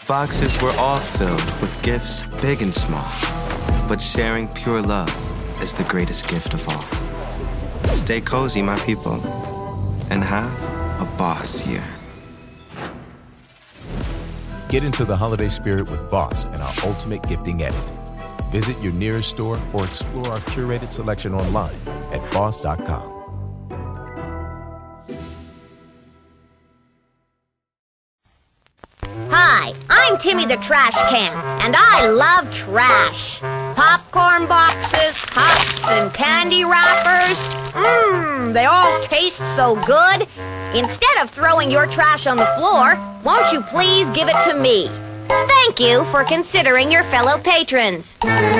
Boxes were all filled with gifts big and small. But sharing pure love is the greatest gift of all. Stay cozy, my people, and have a boss year. Get into the holiday spirit with Boss and our ultimate gifting edit. Visit your nearest store or explore our curated selection online at boss.com. Hi, I'm Timmy the Trash Can, and I love trash. Popcorn boxes, cups, and candy wrappers. They all taste so good. Instead of throwing your trash on the floor, won't you please give it to me? Thank you for considering your fellow patrons.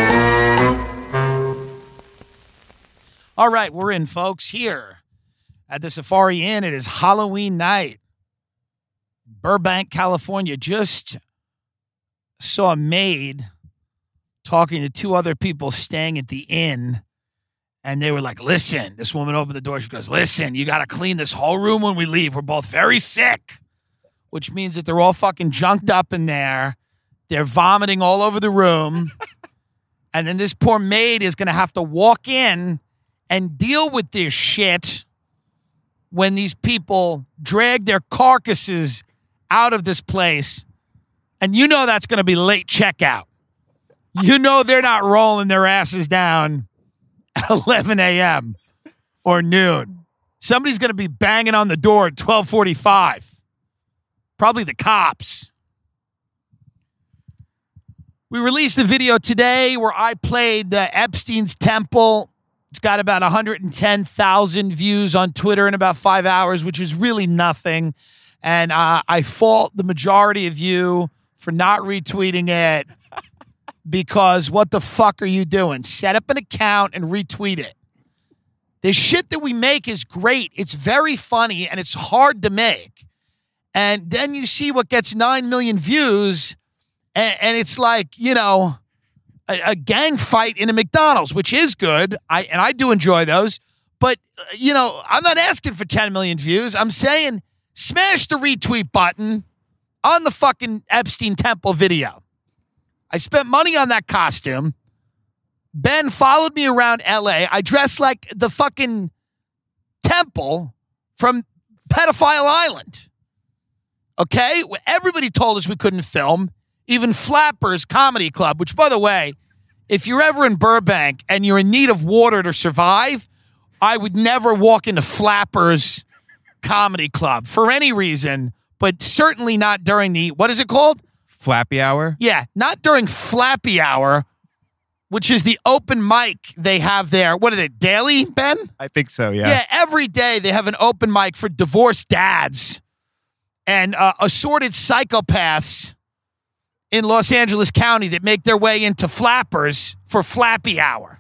All right, we're in, folks, here at the Safari Inn. It is Halloween night. Burbank, California. Just saw a maid talking to two other people staying at the inn, and they were like, listen, this woman opened the door. She goes, listen, you got to clean this whole room when we leave. We're both very sick, which means that they're all fucking junked up in there. They're vomiting all over the room. And then this poor maid is going to have to walk in and deal with this shit when these people drag their carcasses out of this place. And you know that's going to be late checkout. You know they're not rolling their asses down at 11 a.m. or noon. Somebody's going to be banging on the door at 12:45. Probably the cops. We released a video today where I played Epstein's Temple. It's got about 110,000 views on Twitter in about 5 hours, which is really nothing. And I fault the majority of you for not retweeting it because what the fuck are you doing? Set up an account and retweet it. The shit that we make is great. It's very funny and it's hard to make. And then you see what gets 9 million views and it's like, you know, a gang fight in a McDonald's, which is good. I do enjoy those. But, you know, I'm not asking for 10 million views. I'm saying smash the retweet button on the fucking Epstein Temple video. I spent money on that costume. Ben followed me around LA. I dressed like the fucking Temple from Pedophile Island. Okay? Everybody told us we couldn't film. Even Flappers Comedy Club, which, by the way, if you're ever in Burbank and you're in need of water to survive, I would never walk into Flappers Comedy Club for any reason, but certainly not during the, what is it called? Flappy Hour? Yeah, not during Flappy Hour, which is the open mic they have there. What is it, daily, Ben? I think so, yeah. Yeah, every day they have an open mic for divorced dads and assorted psychopaths in Los Angeles County that make their way into Flappers for Flappy Hour.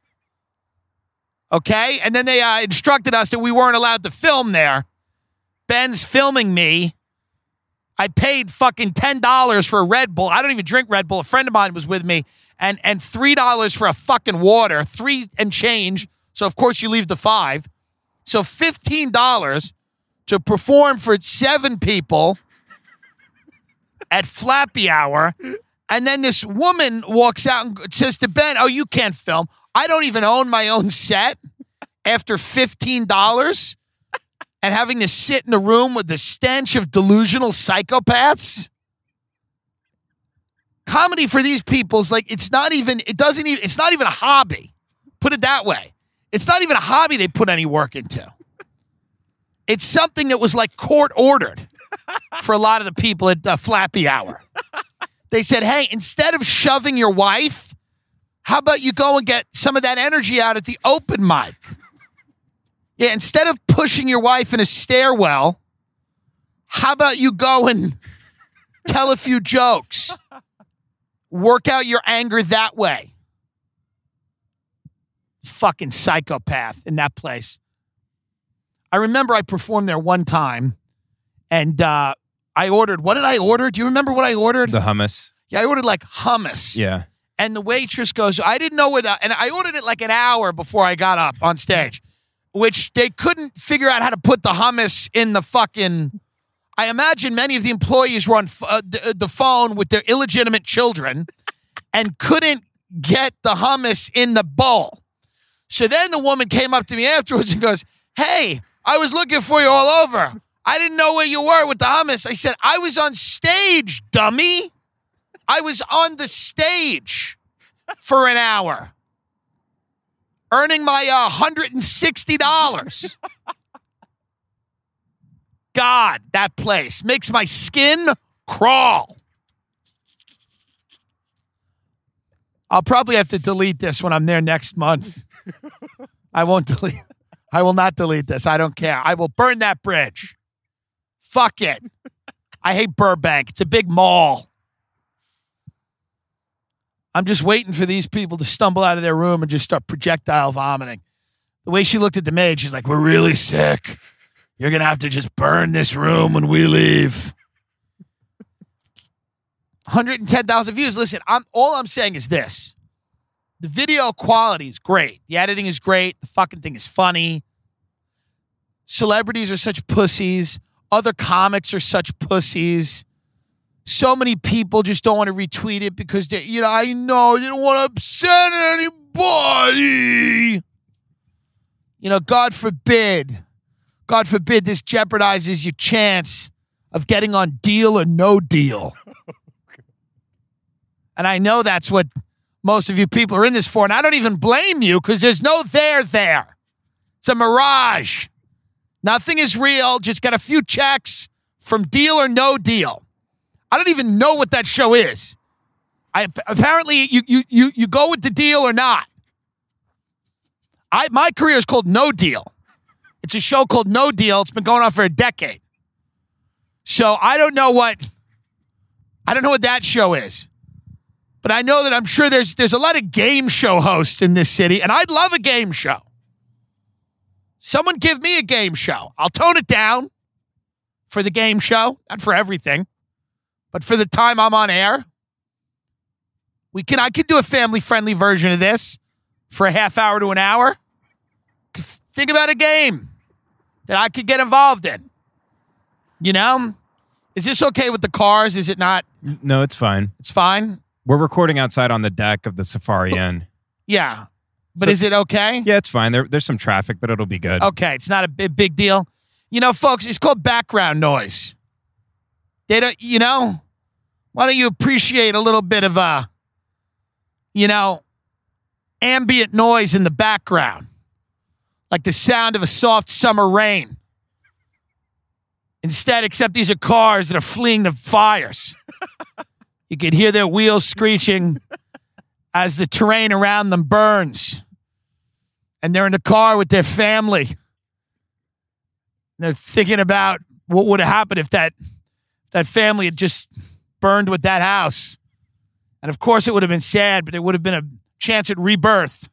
Okay? And then they instructed us that we weren't allowed to film there. Ben's filming me. I paid fucking $10 for a Red Bull. I don't even drink Red Bull. A friend of mine was with me. And $3 for a fucking water. 3 and change. So, of course, you leave the 5. So, $15 to perform for 7 people at Flappy Hour. And then this woman walks out and says to Ben, oh, you can't film. I don't even own my own set after $15 and having to sit in a room with the stench of delusional psychopaths. Comedy for these people is like, it's not even a hobby. Put it that way. It's not even a hobby they put any work into. It's something that was like court ordered for a lot of the people at Flappy Hour. They said, hey, instead of shoving your wife, how about you go and get some of that energy out at the open mic? Yeah, instead of pushing your wife in a stairwell, how about you go and tell a few jokes? Work out your anger that way. Fucking psychopath in that place. I remember I performed there one time, and I ordered, what did I order? Do you remember what I ordered? The hummus. Yeah, I ordered like hummus. Yeah. And the waitress goes, I didn't know and I ordered it like an hour before I got up on stage, which they couldn't figure out how to put the hummus in the fucking, I imagine many of the employees were on the phone with their illegitimate children and couldn't get the hummus in the bowl. So then the woman came up to me afterwards and goes, hey, I was looking for you all over. I didn't know where you were with the hummus. I said, I was on stage, dummy. I was on the stage for an hour, earning my $160. God, that place makes my skin crawl. I'll probably have to delete this when I'm there next month. I will not delete this. I don't care. I will burn that bridge. Fuck it. I hate Burbank. It's a big mall. I'm just waiting for these people to stumble out of their room and just start projectile vomiting. The way she looked at the maid, she's like, we're really sick. You're going to have to just burn this room when we leave. 110,000 views. Listen, all I'm saying is this. The video quality is great. The editing is great. The fucking thing is funny. Celebrities are such pussies. Other comics are such pussies. So many people just don't want to retweet it because I know they don't want to upset anybody. God forbid this jeopardizes your chance of getting on Deal or No Deal. And I know that's what most of you people are in this for, and I don't even blame you because there's no there. It's a mirage. Nothing is real. Just got a few checks from Deal or No Deal. I don't even know what that show is. Apparently you go with the deal or not. My career is called No Deal. It's a show called No Deal. It's been going on for a decade. So I don't know what that show is. But I know that I'm sure there's a lot of game show hosts in this city, and I'd love a game show. Someone give me a game show. I'll tone it down for the game show, not for everything, but for the time I'm on air. I could do a family-friendly version of this for a half hour to an hour. Think about a game that I could get involved in. Is this okay with the cars? Is it not? No, it's fine. It's fine? We're recording outside on the deck of the Safari Inn. Yeah. But is it okay? Yeah, it's fine. There's some traffic, but it'll be good. Okay, it's not a big deal. Folks, it's called background noise. They don't, why don't you appreciate a little bit of ambient noise in the background? Like the sound of a soft summer rain. Instead, except these are cars that are fleeing the fires. You can hear their wheels screeching as the terrain around them burns. And they're in the car with their family. They're thinking about what would have happened if that family had just burned with that house. And of course it would have been sad, but it would have been a chance at rebirth.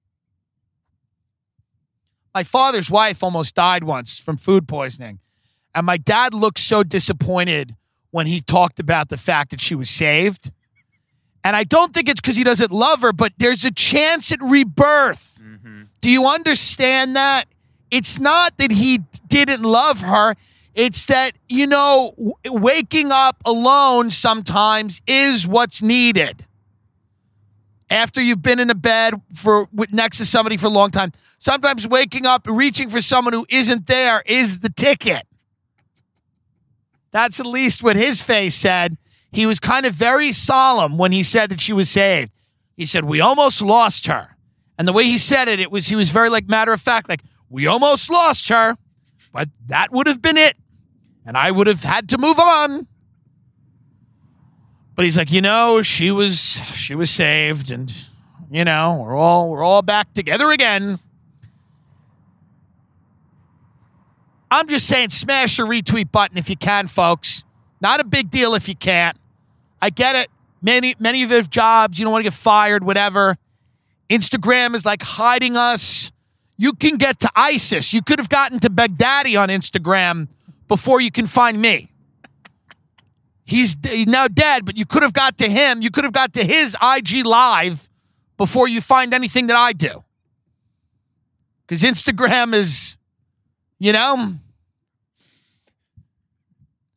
My father's wife almost died once from food poisoning. And my dad looked so disappointed when he talked about the fact that she was saved. And I don't think it's because he doesn't love her, but there's a chance at rebirth. Mm-hmm. Do you understand that? It's not that he didn't love her. It's that, waking up alone sometimes is what's needed. After you've been in a bed next to somebody for a long time, sometimes waking up and reaching for someone who isn't there is the ticket. That's at least what his face said. He was kind of very solemn when he said that she was saved. He said, we almost lost her. And the way he said it, he was very matter of fact, we almost lost her, but that would have been it. And I would have had to move on. But he's like, she was saved and, we're all back together again. I'm just saying smash the retweet button if you can, folks. Not a big deal if you can't. I get it. Many of you have jobs. You don't want to get fired, whatever. Instagram is hiding us. You can get to ISIS. You could have gotten to Baghdadi on Instagram before you can find me. He's now dead, but you could have got to him. You could have got to his IG Live before you find anything that I do. Because Instagram is,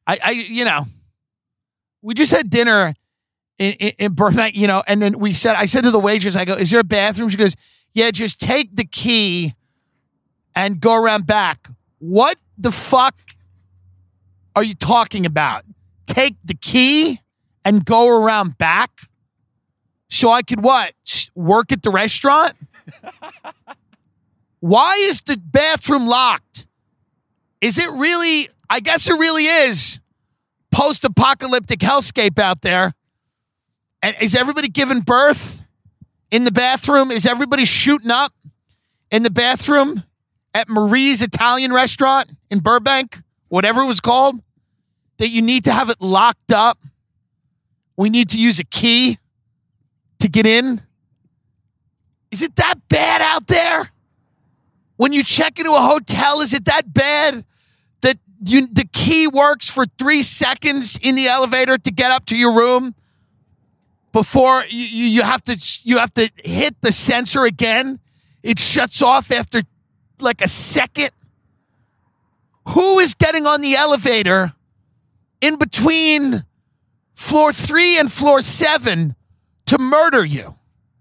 We just had dinner in Burbank, and then I said to the waitress, I go, is there a bathroom? She goes, yeah, just take the key and go around back. What the fuck are you talking about? Take the key and go around back? So I could what? Work at the restaurant? Why is the bathroom locked? Is it really? I guess it really is post-apocalyptic hellscape out there. And is everybody giving birth in the bathroom? Is everybody shooting up in the bathroom at Marie's Italian restaurant in Burbank? Whatever it was called. That you need to have it locked up. We need to use a key to get in. Is it that bad out there? When you check into a hotel, is it that bad that the key works for 3 seconds in the elevator to get up to your room before you have to hit the sensor again? It shuts off after like a second. Who is getting on the elevator in between floor 3 and floor 7 to murder you?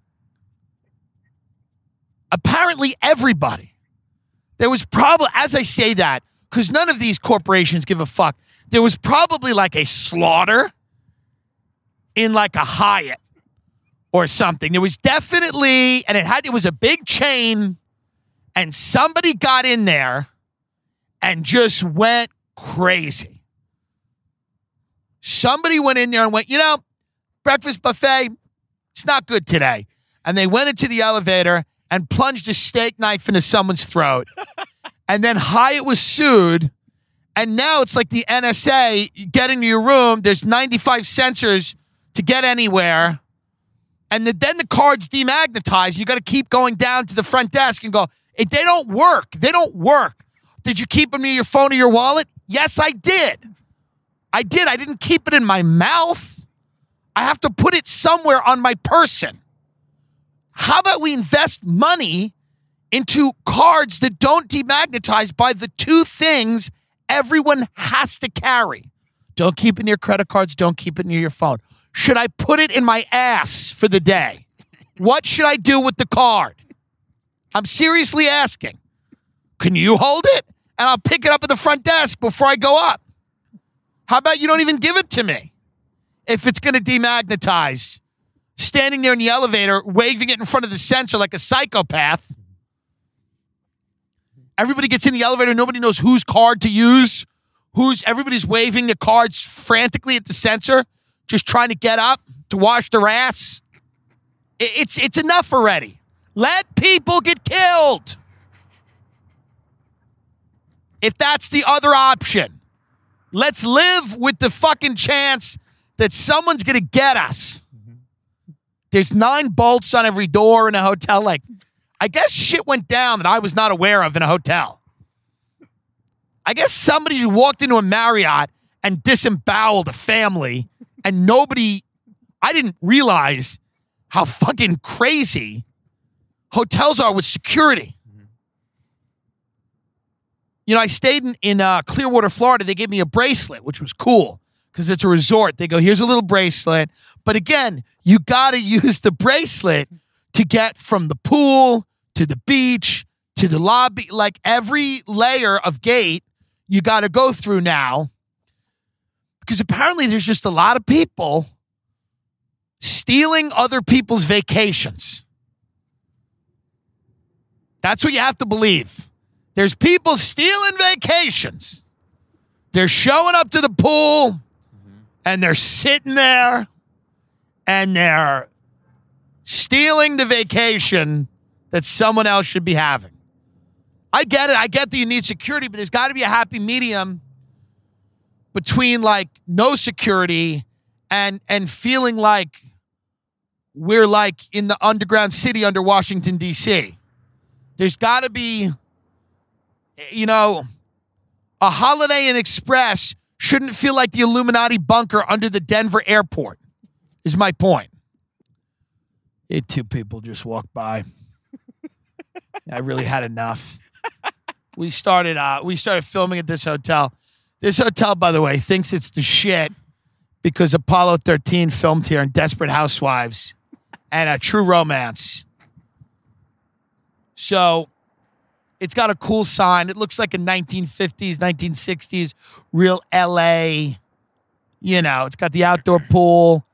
Apparently everybody. There was probably, as I say that, because none of these corporations give a fuck, there was probably like a slaughter in like a Hyatt or something. There was definitely, and it was a big chain, and somebody got in there and just went crazy. Somebody went in there and went, breakfast buffet, it's not good today. And they went into the elevator and plunged a steak knife into someone's throat. And then Hyatt was sued. And now it's like the NSA, you get into your room, there's 95 sensors to get anywhere. And then the card's demagnetized. You got to keep going down to the front desk and go, they don't work. They don't work. Did you keep them near your phone or your wallet? Yes, I did. I didn't keep it in my mouth. I have to put it somewhere on my person. How about we invest money into cards that don't demagnetize by the two things everyone has to carry? Don't keep it near credit cards. Don't keep it near your phone. Should I put it in my ass for the day? What should I do with the card? I'm seriously asking. Can you hold it? And I'll pick it up at the front desk before I go up. How about you don't even give it to me if it's going to demagnetize? Standing there in the elevator, waving it in front of the sensor like a psychopath. Everybody gets in the elevator. Nobody knows whose card to use. Everybody's waving the cards frantically at the sensor, just trying to get up to wash their ass. It's enough already. Let people get killed. If that's the other option, let's live with the fucking chance that someone's going to get us. There's 9 bolts on every door in a hotel. Like, I guess shit went down that I was not aware of in a hotel. I guess somebody walked into a Marriott and disemboweled a family, and I didn't realize how fucking crazy hotels are with security. I stayed in Clearwater, Florida. They gave me a bracelet, which was cool because it's a resort. They go, here's a little bracelet. But again, you got to use the bracelet to get from the pool to the beach to the lobby. Like every layer of gate you got to go through now because apparently there's just a lot of people stealing other people's vacations. That's what you have to believe. There's people stealing vacations. They're showing up to the pool and they're sitting there and they're stealing the vacation that someone else should be having. I get it. I get that you need security, but there's got to be a happy medium between like no security and feeling like we're like in the underground city under Washington, D.C. There's got to be, a Holiday Inn Express shouldn't feel like the Illuminati bunker under the Denver airport, is my point. 2 people just walked by. I really had enough. We started filming at this hotel. This hotel, by the way, thinks it's the shit because Apollo 13 filmed here in Desperate Housewives and a True Romance. So it's got a cool sign. It looks like a 1950s, 1960s, real LA. You know, it's got the outdoor pool.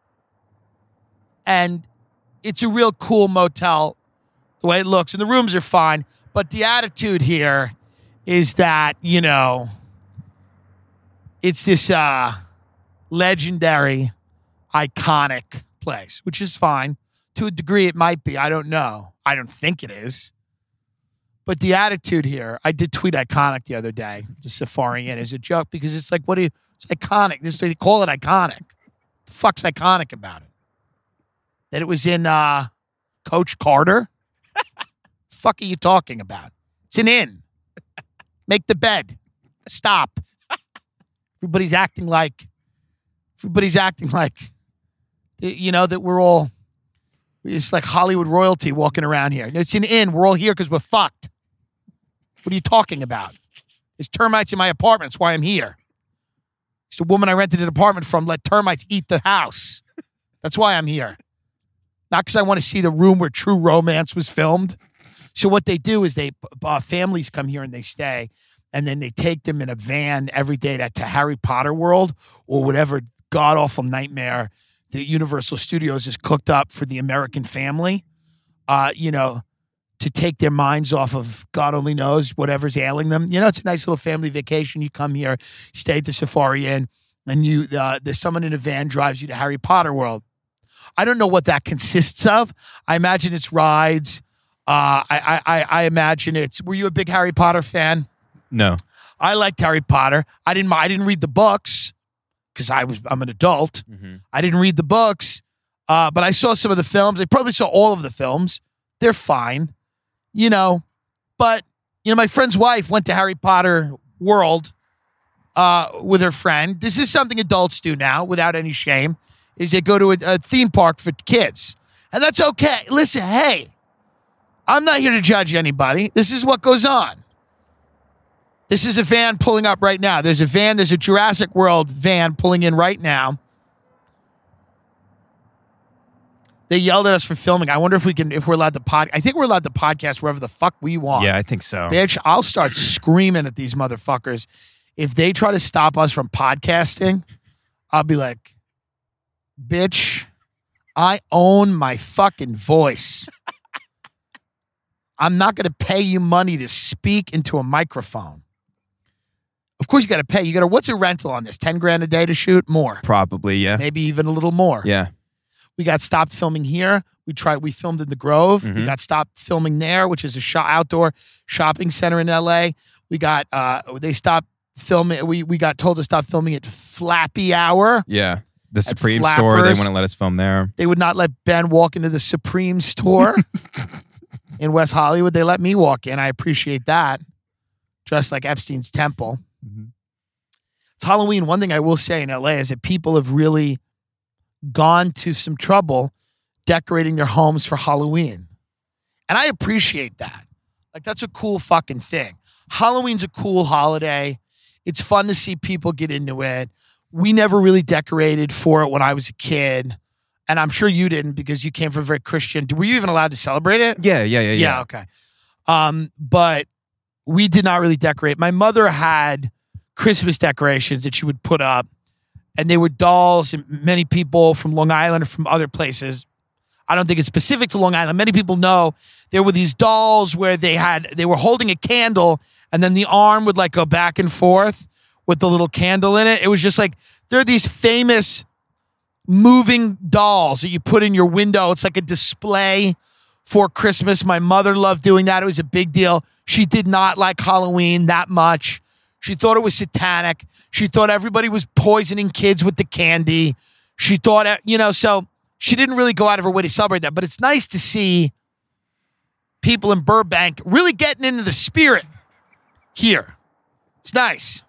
And it's a real cool motel, the way it looks. And the rooms are fine. But the attitude here is that, you know, it's this legendary, iconic place, which is fine. To a degree, it might be. I don't know. I don't think it is. But the attitude here, I did tweet iconic the other day, the Safari Inn, is a joke because it's like, it's iconic. They call it iconic. The fuck's iconic about it? That it was in Coach Carter? Fuck are you talking about? It's an inn. Make the bed. Stop. Everybody's acting like, you know, that we're all, it's like Hollywood royalty walking around here. It's an inn. We're all here because we're fucked. What are you talking about? There's termites in my apartment. That's why I'm here. It's the woman I rented an apartment from let termites eat the house. That's why I'm here. Not because I want to see the room where True Romance was filmed. So what they do is families come here and they stay, and then they take them in a van every day to Harry Potter World or whatever god-awful nightmare the Universal Studios has cooked up for the American family, you know, to take their minds off of God only knows whatever's ailing them. You know, it's a nice little family vacation. You come here, stay at the Safari Inn, and there's someone in a van drives you to Harry Potter World. I don't know what that consists of. I imagine it's rides. I imagine it's. Were you a big Harry Potter fan? No. I liked Harry Potter. I didn't read the books because I'm an adult. Mm-hmm. I didn't read the books, but I saw some of the films. I probably saw all of the films. They're fine, you know. But you know, my friend's wife went to Harry Potter World with her friend. This is something adults do now, without any shame. Is they go to a theme park for kids, and that's okay. Listen, hey, I'm not here to judge anybody. This is what goes on. This is a van pulling up right now. There's a Jurassic World van pulling in right now. They yelled at us for filming. I wonder if we're allowed to I think we're allowed to podcast wherever the fuck we want. Yeah, I think so. Bitch, I'll start screaming at these motherfuckers. If they try to stop us from podcasting, I'll be like, bitch, I own my fucking voice. I'm not going to pay you money to speak into a microphone. Of course you got to pay. What's a rental on this? 10 grand a day to shoot? More. Probably, yeah. Maybe even a little more. Yeah. We got stopped filming here. We filmed in the Grove. Mm-hmm. We got stopped filming there, which is a outdoor shopping center in LA. We got, they stopped filming. We got told to stop filming at Flappy Hour. Yeah. The Supreme Flappers. store, they wouldn't let us film there. They would not let Ben walk into the Supreme store in West Hollywood. They let me walk in. I appreciate that. Dressed like Epstein's Temple. Mm-hmm. It's Halloween. One thing I will say in LA is that people have really gone to some trouble decorating their homes for Halloween. And I appreciate that. Like, that's a cool fucking thing. Halloween's a cool holiday. It's fun to see people get into it. We never really decorated for it when I was a kid. And I'm sure you didn't because you came from a very Christian. Were you even allowed to celebrate it? Yeah. Yeah, okay. But we did not really decorate. My mother had Christmas decorations that she would put up, and they were dolls, and many people from Long Island or from other places. I don't think it's specific to Long Island. Many people know there were these dolls where they were holding a candle, and then the arm would like go back and forth with the little candle in it. It was just like, there are these famous moving dolls that you put in your window. It's like a display for Christmas. My mother loved doing that. It was a big deal. She did not like Halloween that much. She thought it was satanic. She thought everybody was poisoning kids with the candy. She thought, so she didn't really go out of her way to celebrate that. But it's nice to see people in Burbank really getting into the spirit here. It's nice.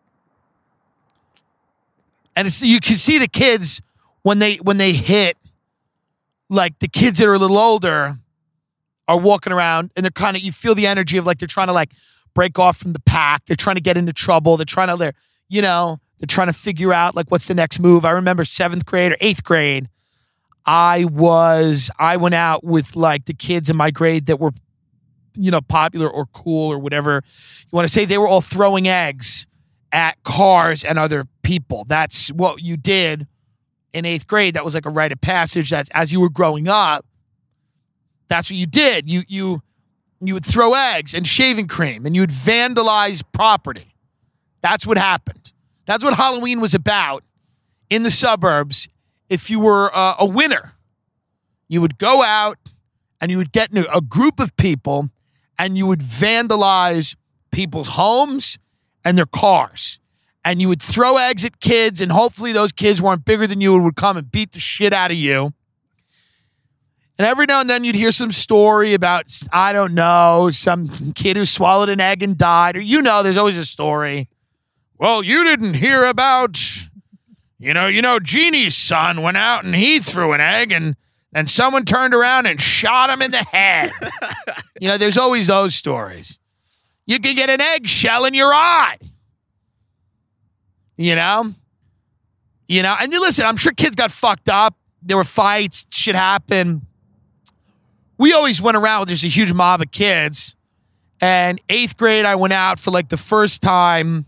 And you can see the kids when they hit, like the kids that are a little older are walking around and they're you feel the energy of like they're trying to like break off from the pack. They're trying to get into trouble. They're trying to figure out like what's the next move. I remember 7th grade or 8th grade. I went out with like the kids in my grade that were, popular or cool or whatever you want to say. They were all throwing eggs at cars and other people. That's what you did in 8th grade. That was like a rite of passage. That's as you were growing up. That's what you did. You would throw eggs and shaving cream and you would vandalize property. That's what happened. That's what Halloween was about in the suburbs. If you were a winner, you would go out and you would get in a group of people and you would vandalize people's homes and their cars. And you would throw eggs at kids, and hopefully those kids weren't bigger than you and would come and beat the shit out of you. And every now and then you'd hear some story about, I don't know, some kid who swallowed an egg and died. Or, there's always a story. Well, you didn't hear about, Jeannie's son went out and he threw an egg and someone turned around and shot him in the head. There's always those stories. You can get an eggshell in your eye. And listen, I'm sure kids got fucked up. There were fights, shit happened. We always went around with just a huge mob of kids. And 8th grade, I went out for like the first time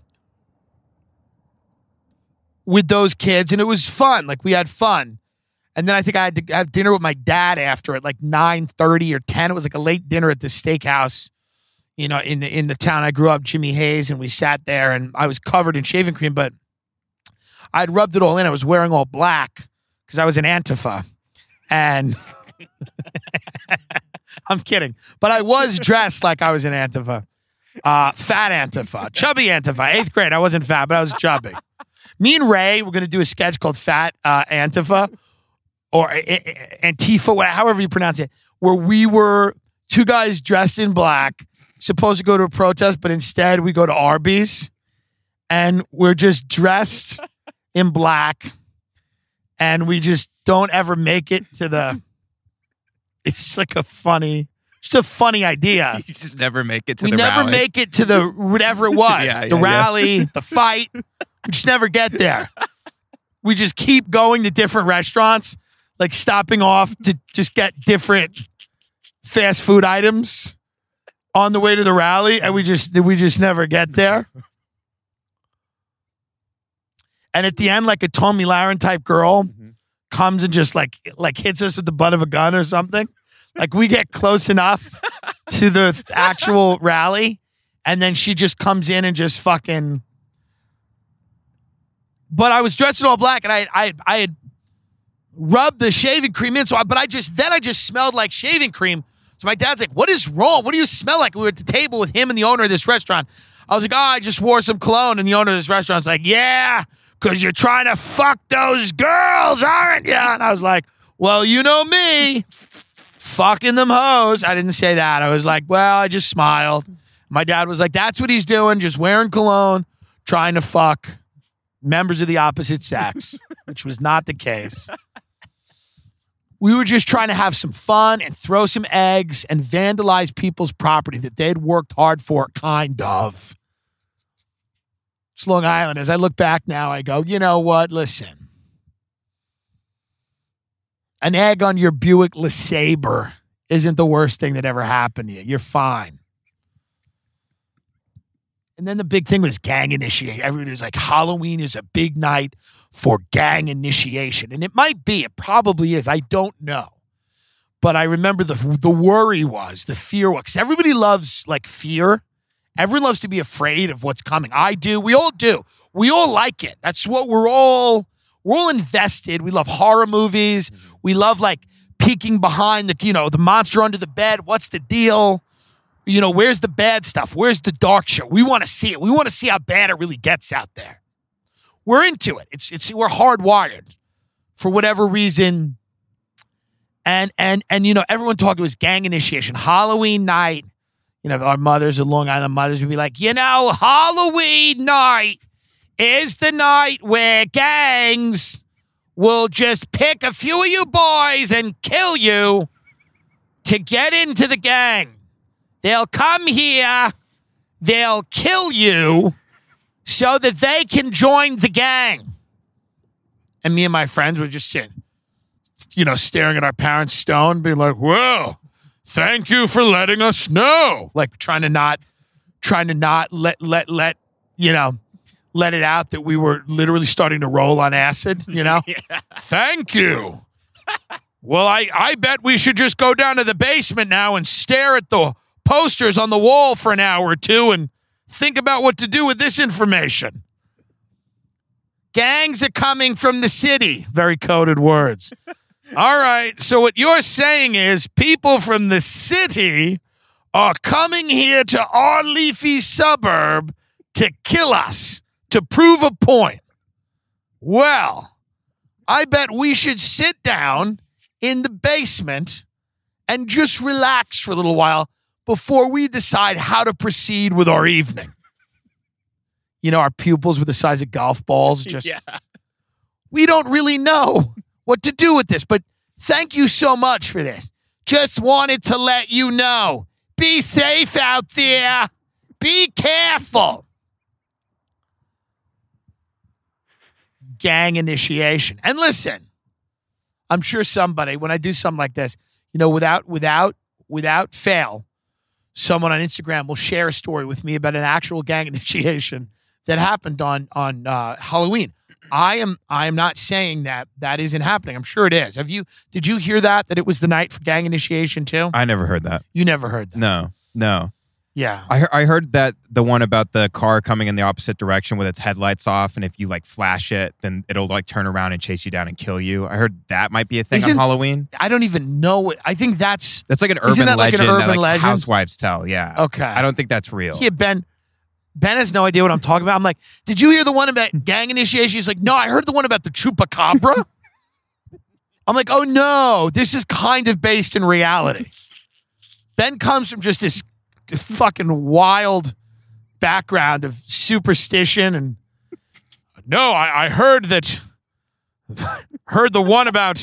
with those kids, and it was fun. Like, we had fun. And then I think I had to have dinner with my dad after at like 9:30 or 10. It was like a late dinner at the steakhouse, in the town I grew up, Jimmy Hayes, and we sat there, and I was covered in shaving cream, but I'd rubbed it all in. I was wearing all black because I was an Antifa. And I'm kidding. But I was dressed like I was an Antifa. Fat Antifa. Chubby Antifa. 8th grade. I wasn't fat, but I was chubby. Me and Ray were going to do a sketch called Fat Antifa or Antifa, however you pronounce it, where we were two guys dressed in black, supposed to go to a protest, but instead we go to Arby's and we're just dressed in black and we just don't ever make it to the... It's just like a funny idea. You just never make it to the rally. We never make it to the whatever it was. The rally, the fight. We just never get there. We just keep going to different restaurants, like stopping off to just get different fast food items on the way to the rally, and we just never get there. And at the end, like a Tommy Lahren type girl comes and just like hits us with the butt of a gun or something. Like, we get close enough to the actual rally, and then she just comes in and just fucking... But I was dressed in all black, and I had rubbed the shaving cream in, but I just smelled like shaving cream. So my dad's like, "What is wrong? What do you smell like?" We were at the table with him and the owner of this restaurant. I was like, "Oh, I just wore some cologne." And the owner of this restaurant's like, "Yeah, because you're trying to fuck those girls, aren't you?" And I was like, "Well, you know me, fucking them hoes." I didn't say that. I was like, "Well," I just smiled. My dad was like, "That's what he's doing, just wearing cologne, trying to fuck members of the opposite sex," which was not the case. We were just trying to have some fun and throw some eggs and vandalize people's property that they'd worked hard for, kind of. It's Long Island. As I look back now, I go, you know what? Listen. An egg on your Buick LeSabre isn't the worst thing that ever happened to you. You're fine. And then the big thing was gang initiation. Everybody was like, Halloween is a big night for gang initiation. And it might be. It probably is. I don't know. But I remember the worry was, the fear was. Because everybody loves, like, fear. Everyone loves to be afraid of what's coming. I do. We all do. We all like it. That's what we're all invested. We love horror movies. We love, like, peeking behind the monster under the bed. What's the deal? Where's the bad stuff? Where's the dark shit? We want to see it. We want to see how bad it really gets out there. We're into it. We're hardwired for whatever reason. And everyone talked, it was gang initiation. Halloween night, our mothers, the Long Island mothers would be like, Halloween night is the night where gangs will just pick a few of you boys and kill you to get into the gang. They'll come here. they'll kill you so that they can join the gang. And me and my friends were just sitting, staring at our parents stoned, being like, well, thank you for letting us know. Like trying to not let it out that we were literally starting to roll on acid, Yeah. Thank you. Well, I bet we should just go down to the basement now and stare at the posters on the wall for an hour or two and think about what to do with this information. Gangs are coming from the city. Very coded words. All right. So what you're saying is people from the city are coming here to our leafy suburb to kill us, to prove a point. Well, I bet we should sit down in the basement and just relax for a little while before we decide how to proceed with our evening. Our pupils were the size of golf balls. We don't really know what to do with this, but thank you so much for this. Just wanted to let you know. Be safe out there. Be careful. Gang initiation. And listen, I'm sure somebody, when I do something like this, without fail, someone on Instagram will share a story with me about an actual gang initiation that happened on Halloween. I am not saying that isn't happening. I'm sure it is. Did you hear that it was the night for gang initiation too? I never heard that. You never heard that? No. Yeah. I heard that the one about the car coming in the opposite direction with its headlights off, and if you flash it, then it'll turn around and chase you down and kill you. I heard that might be a thing on Halloween. I don't even know it. I think that's an urban legend like an urban legend? housewives tell. Yeah. Okay. I don't think that's real. Yeah, Ben has no idea what I'm talking about. I'm like, did you hear the one about gang initiation? He's like, no, I heard the one about the chupacabra. I'm like, oh no, this is kind of based in reality. Ben comes from just this fucking wild background of superstition, and no, I heard the one about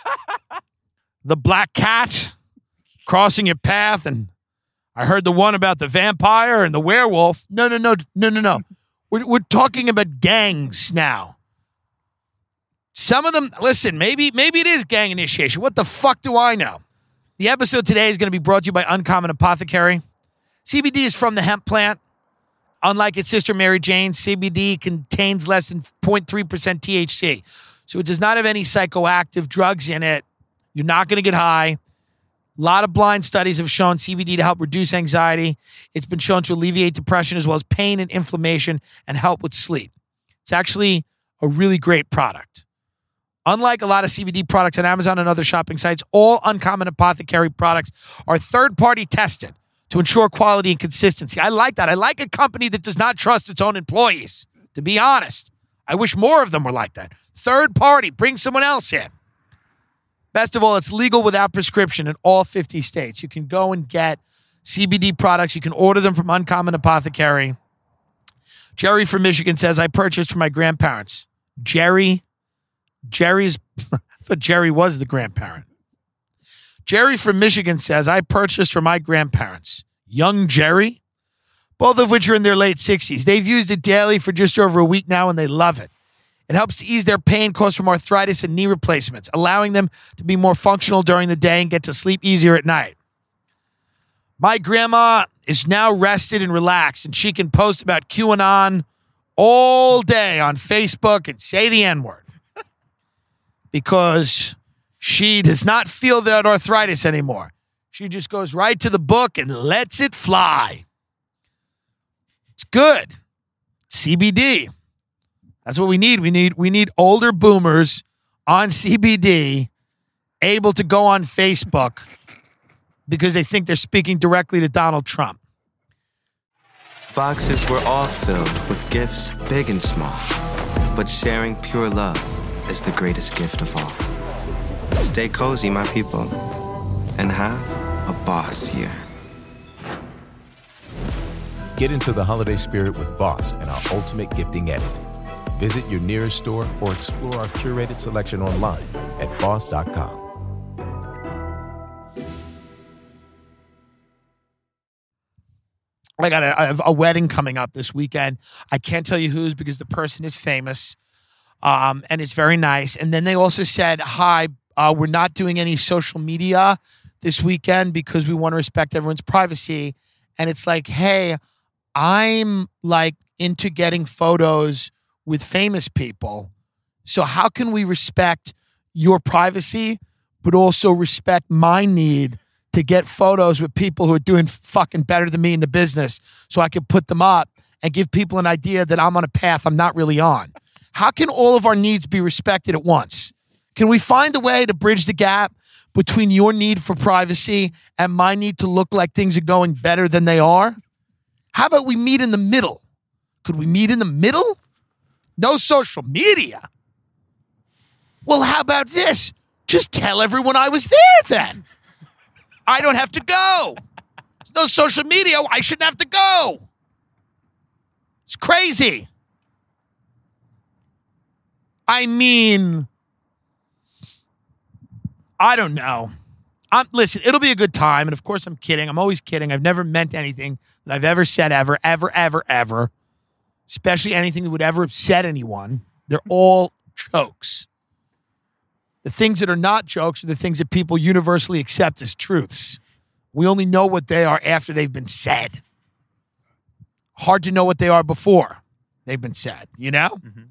the black cat crossing your path, and I heard the one about the vampire and the werewolf. No. We're talking about gangs now. Some of them, listen, maybe it is gang initiation. What the fuck do I know? The episode today is going to be brought to you by Uncommon Apothecary. CBD is from the hemp plant. Unlike its sister Mary Jane, CBD contains less than 0.3% THC. So it does not have any psychoactive drugs in it. You're not going to get high. A lot of blind studies have shown CBD to help reduce anxiety. It's been shown to alleviate depression as well as pain and inflammation and help with sleep. It's actually a really great product. Unlike a lot of CBD products on Amazon and other shopping sites, all Uncommon Apothecary products are third-party tested to ensure quality and consistency. I like that. I like a company that does not trust its own employees, to be honest. I wish more of them were like that. Third party, bring someone else in. Best of all, it's legal without prescription in all 50 states. You can go and get CBD products. You can order them from Uncommon Apothecary. Jerry from Michigan says, I purchased for my grandparents. Jerry's, I thought Jerry was the grandparent. Jerry from Michigan says, I purchased for my grandparents. Young Jerry, both of which are in their late 60s. They've used it daily for just over a week now, and they love it. It helps to ease their pain caused from arthritis and knee replacements, allowing them to be more functional during the day and get to sleep easier at night. My grandma is now rested and relaxed, and she can post about QAnon all day on Facebook and say the N-word because she does not feel that arthritis anymore. She just goes right to the book and lets it fly. It's good. CBD. That's what we need. We need older boomers on CBD able to go on Facebook because they think they're speaking directly to Donald Trump. Boxes were all filled with gifts, big and small. But sharing pure love is the greatest gift of all. Stay cozy, my people, and have a boss year. Get into the holiday spirit with Boss and our Ultimate Gifting Edit. Visit your nearest store or explore our curated selection online at boss.com. I have a wedding coming up this weekend. I can't tell you whose because the person is famous, and it's very nice. And then they also said, hi, we're not doing any social media this weekend because we want to respect everyone's privacy. And it's like, hey, I'm like into getting photos with famous people. So how can we respect your privacy, but also respect my need to get photos with people who are doing fucking better than me in the business so I can put them up and give people an idea that I'm on a path I'm not really on? How can all of our needs be respected at once? Can we find a way to bridge the gap between your need for privacy and my need to look like things are going better than they are? How about we meet in the middle? Could we meet in the middle? No social media. Well, how about this? Just tell everyone I was there then. I don't have to go. There's no social media. I shouldn't have to go. It's crazy. I mean, I don't know. Listen, it'll be a good time. And of course, I'm kidding. I'm always kidding. I've never meant anything that I've ever said ever, especially anything that would ever upset anyone. They're all jokes. The things that are not jokes are the things that people universally accept as truths. We only know what they are after they've been said. Hard to know what they are before they've been said, you know? Mm-hmm.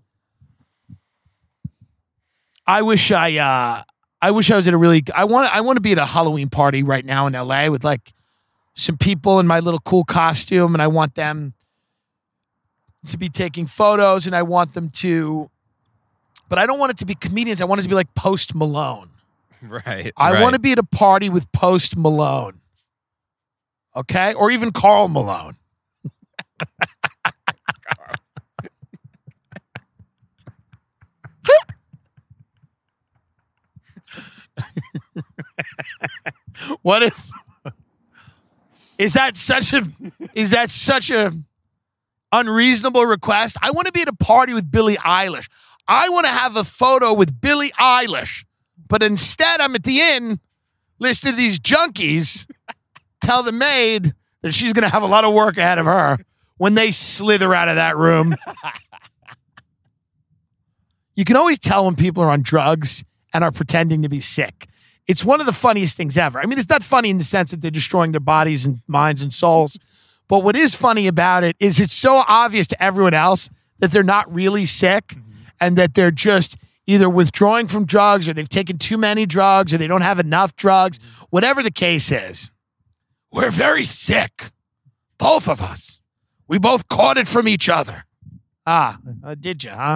I wish I was at a really, I want to be at a Halloween party right now in LA with like some people in my little cool costume, and I want them to be taking photos, and I want them to, but I don't want it to be comedians. I want it to be like Post Malone. Right. I want to be at a party with Post Malone. Okay? Or even Karl Malone. What if is that such a unreasonable request? I want to be at a party with Billie Eilish. I want to have a photo with Billie Eilish, but instead I'm at the inn listening to these junkies tell the maid that she's going to have a lot of work ahead of her when they slither out of that room. You can always tell when people are on drugs and are pretending to be sick. It's one of the funniest things ever. I mean, it's not funny in the sense that they're destroying their bodies and minds and souls, but what is funny about it is it's so obvious to everyone else that they're not really sick and that they're just either withdrawing from drugs or they've taken too many drugs or they don't have enough drugs, whatever the case is. We're very sick, both of us. We both caught it from each other. Did you, huh?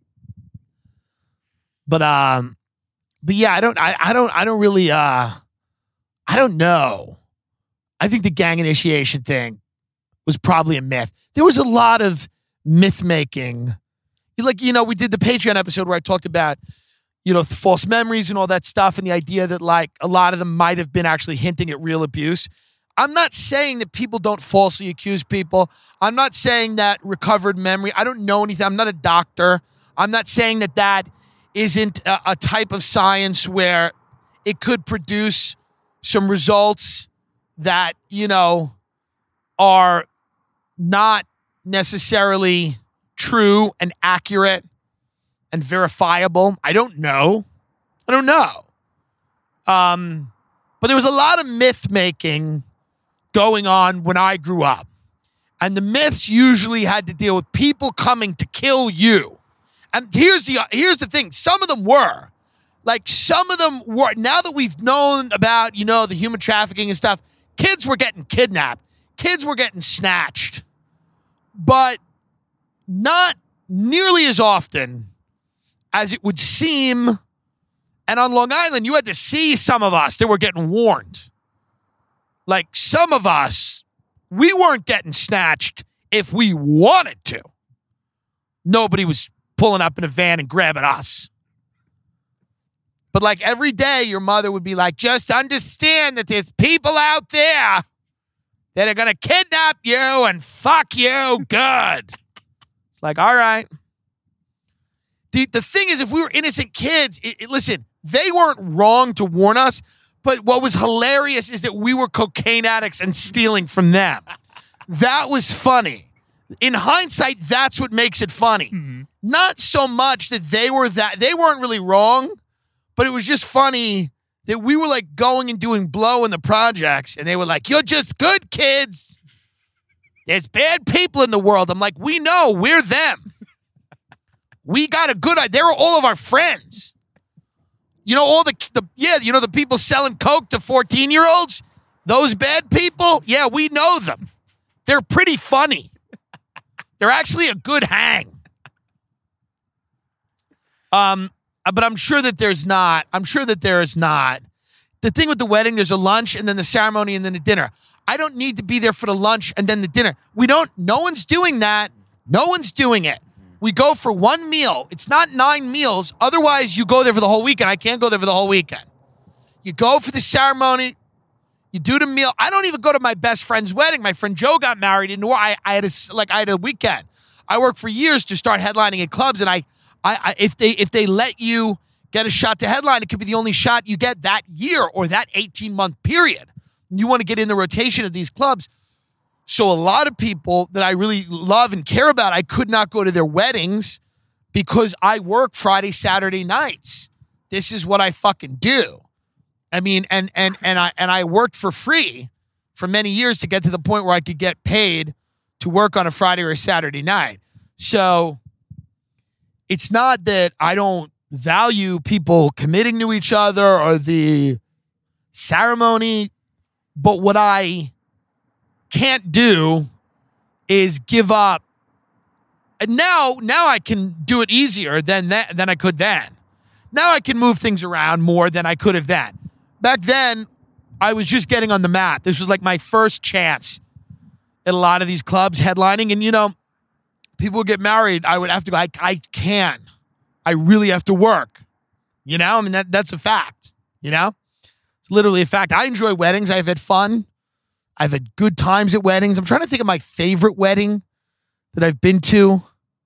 But yeah, I don't really, I don't know. I think the gang initiation thing was probably a myth. There was a lot of myth making. Like, you know, we did the Patreon episode where I talked about, you know, false memories and all that stuff and the idea that like a lot of them might have been actually hinting at real abuse. I'm not saying that people don't falsely accuse people. I'm not saying that recovered memory. I don't know anything. I'm not a doctor. I'm not saying that that isn't a type of science where it could produce some results that, you know, are not necessarily true and accurate and verifiable. I don't know. But there was a lot of myth making going on when I grew up. And the myths usually had to deal with people coming to kill you. And here's the thing. Some of them were. Like, some of them were. Now that we've known about, you know, the human trafficking and stuff, kids were getting kidnapped. Kids were getting snatched. But not nearly as often as it would seem. And on Long Island, you had to see some of us that were getting warned. Like, some of us, we weren't getting snatched if we wanted to. Nobody was pulling up in a van and grabbing us. But like every day, your mother would be like, just understand that there's people out there that are going to kidnap you and fuck you good. It's like, all right. The thing is, if we were innocent kids, listen, they weren't wrong to warn us, but what was hilarious is that we were cocaine addicts and stealing from them. that was funny. In hindsight, that's what makes it funny. Not so much that they weren't really wrong, but it was just funny that we were like going and doing blow in the projects, and they were like, "You're just good kids. There's bad people in the world." I'm like, "We know, we're them. We got a good idea. They were all of our friends. You know, all the people selling Coke to 14-year-olds? Those bad people? Yeah, we know them. They're pretty funny. They're actually a good hang." But I'm sure that there's not. I'm sure that there is not. The thing with the wedding, there's a lunch and then the ceremony and then the dinner. I don't need to be there for the lunch and then the dinner. No one's doing that. No one's doing it. We go for one meal. It's not 9 meals. Otherwise, you go there for the whole weekend. I can't go there for the whole weekend. You go for the ceremony. You do the meal. I don't even go to my best friend's wedding. My friend Joe got married in New York. I had a weekend. I worked for years to start headlining at clubs, and if they let you get a shot to headline, it could be the only shot you get that year or that 18-month period. You want to get in the rotation of these clubs. So a lot of people that I really love and care about, I could not go to their weddings because I work Friday, Saturday nights. This is what I fucking do. I mean, and I worked for free for many years to get to the point where I could get paid to work on a Friday or a Saturday night. So it's not that I don't value people committing to each other or the ceremony, but what I can't do is give up. And now I can do it easier than I could then. Now I can move things around more than I could have then. Back then, I was just getting on the map. This was like my first chance at a lot of these clubs headlining. And, people would get married. I would have to go, I can't. I really have to work. I mean, that's a fact, It's literally a fact. I enjoy weddings. I've had fun. I've had good times at weddings. I'm trying to think of my favorite wedding that I've been to.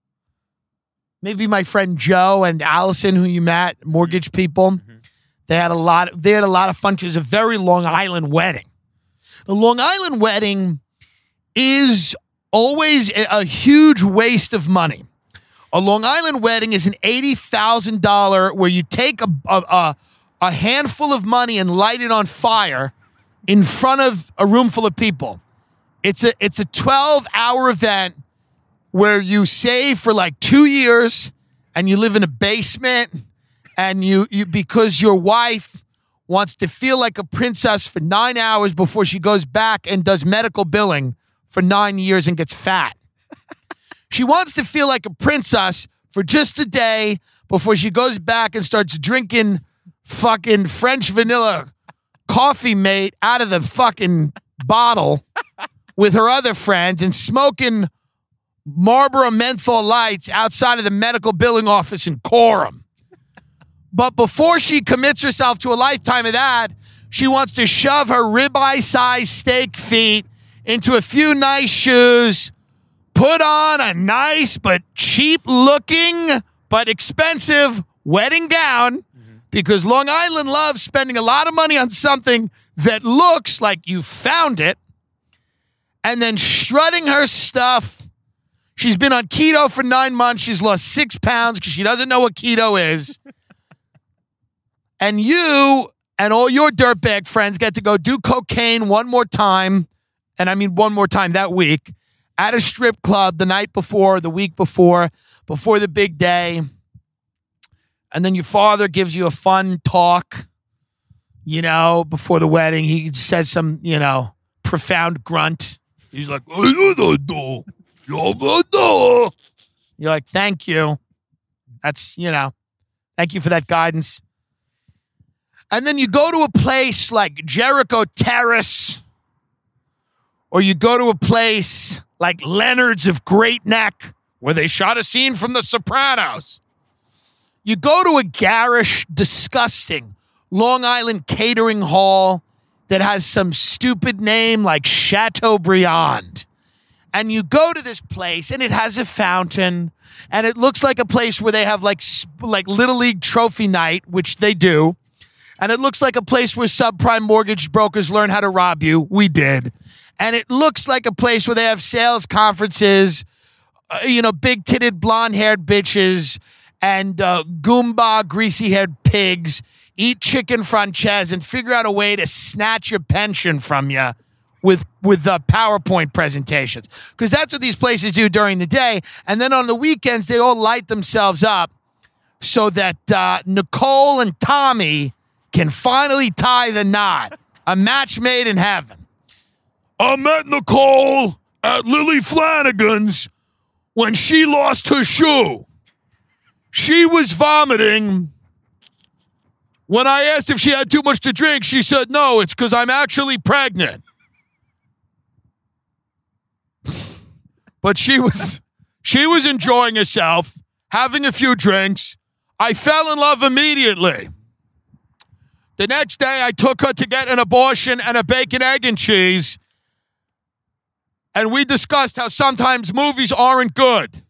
Maybe my friend Joe and Allison, who you met, mortgage people. Mm-hmm. They had a lot of fun. It was a very Long Island wedding. The Long Island wedding is always a huge waste of money. A Long Island wedding is an $80,000 where you take a handful of money and light it on fire in front of a room full of people. It's a 12-hour event where you save for like 2 years and you live in a basement and you because your wife wants to feel like a princess for 9 hours before she goes back and does medical billing for 9 years and gets fat. She wants to feel like a princess for just a day before she goes back and starts drinking fucking French vanilla coffee mate out of the fucking bottle with her other friends and smoking Marlboro menthol lights outside of the medical billing office in Coram. But before she commits herself to a lifetime of that, she wants to shove her ribeye-sized steak feet into a few nice shoes, put on a nice but cheap-looking but expensive wedding gown, because Long Island loves spending a lot of money on something that looks like you found it, and then strutting her stuff. She's been on keto for 9 months. She's lost 6 pounds because she doesn't know what keto is. And you and all your dirtbag friends get to go do cocaine one more time, and I mean one more time that week, at a strip club the night before, the week before the big day. And then your father gives you a fun talk, before the wedding. He says some, profound grunt. He's like, you're like, thank you. That's, thank you for that guidance. And then you go to a place like Jericho Terrace, or you go to a place like Leonard's of Great Neck, where they shot a scene from The Sopranos. You go to a garish, disgusting Long Island catering hall that has some stupid name like Chateaubriand. And you go to this place, and it has a fountain, and it looks like a place where they have like Little League trophy night, which they do. And it looks like a place where subprime mortgage brokers learn how to rob you. We did. and it looks like a place where they have sales conferences, big-titted, blonde-haired bitches and Goomba, greasy-haired pigs eat chicken franchise and figure out a way to snatch your pension from you with PowerPoint presentations. Because that's what these places do during the day. And then on the weekends, they all light themselves up so that Nicole and Tommy can finally tie the knot. A match made in heaven. I met Nicole at Lily Flanagan's when she lost her shoe. She was vomiting. When I asked if she had too much to drink, she said, no, it's because I'm actually pregnant. But she was enjoying herself, having a few drinks. I fell in love immediately. The next day, I took her to get an abortion and a bacon, egg, and cheese. And we discussed how sometimes movies aren't good.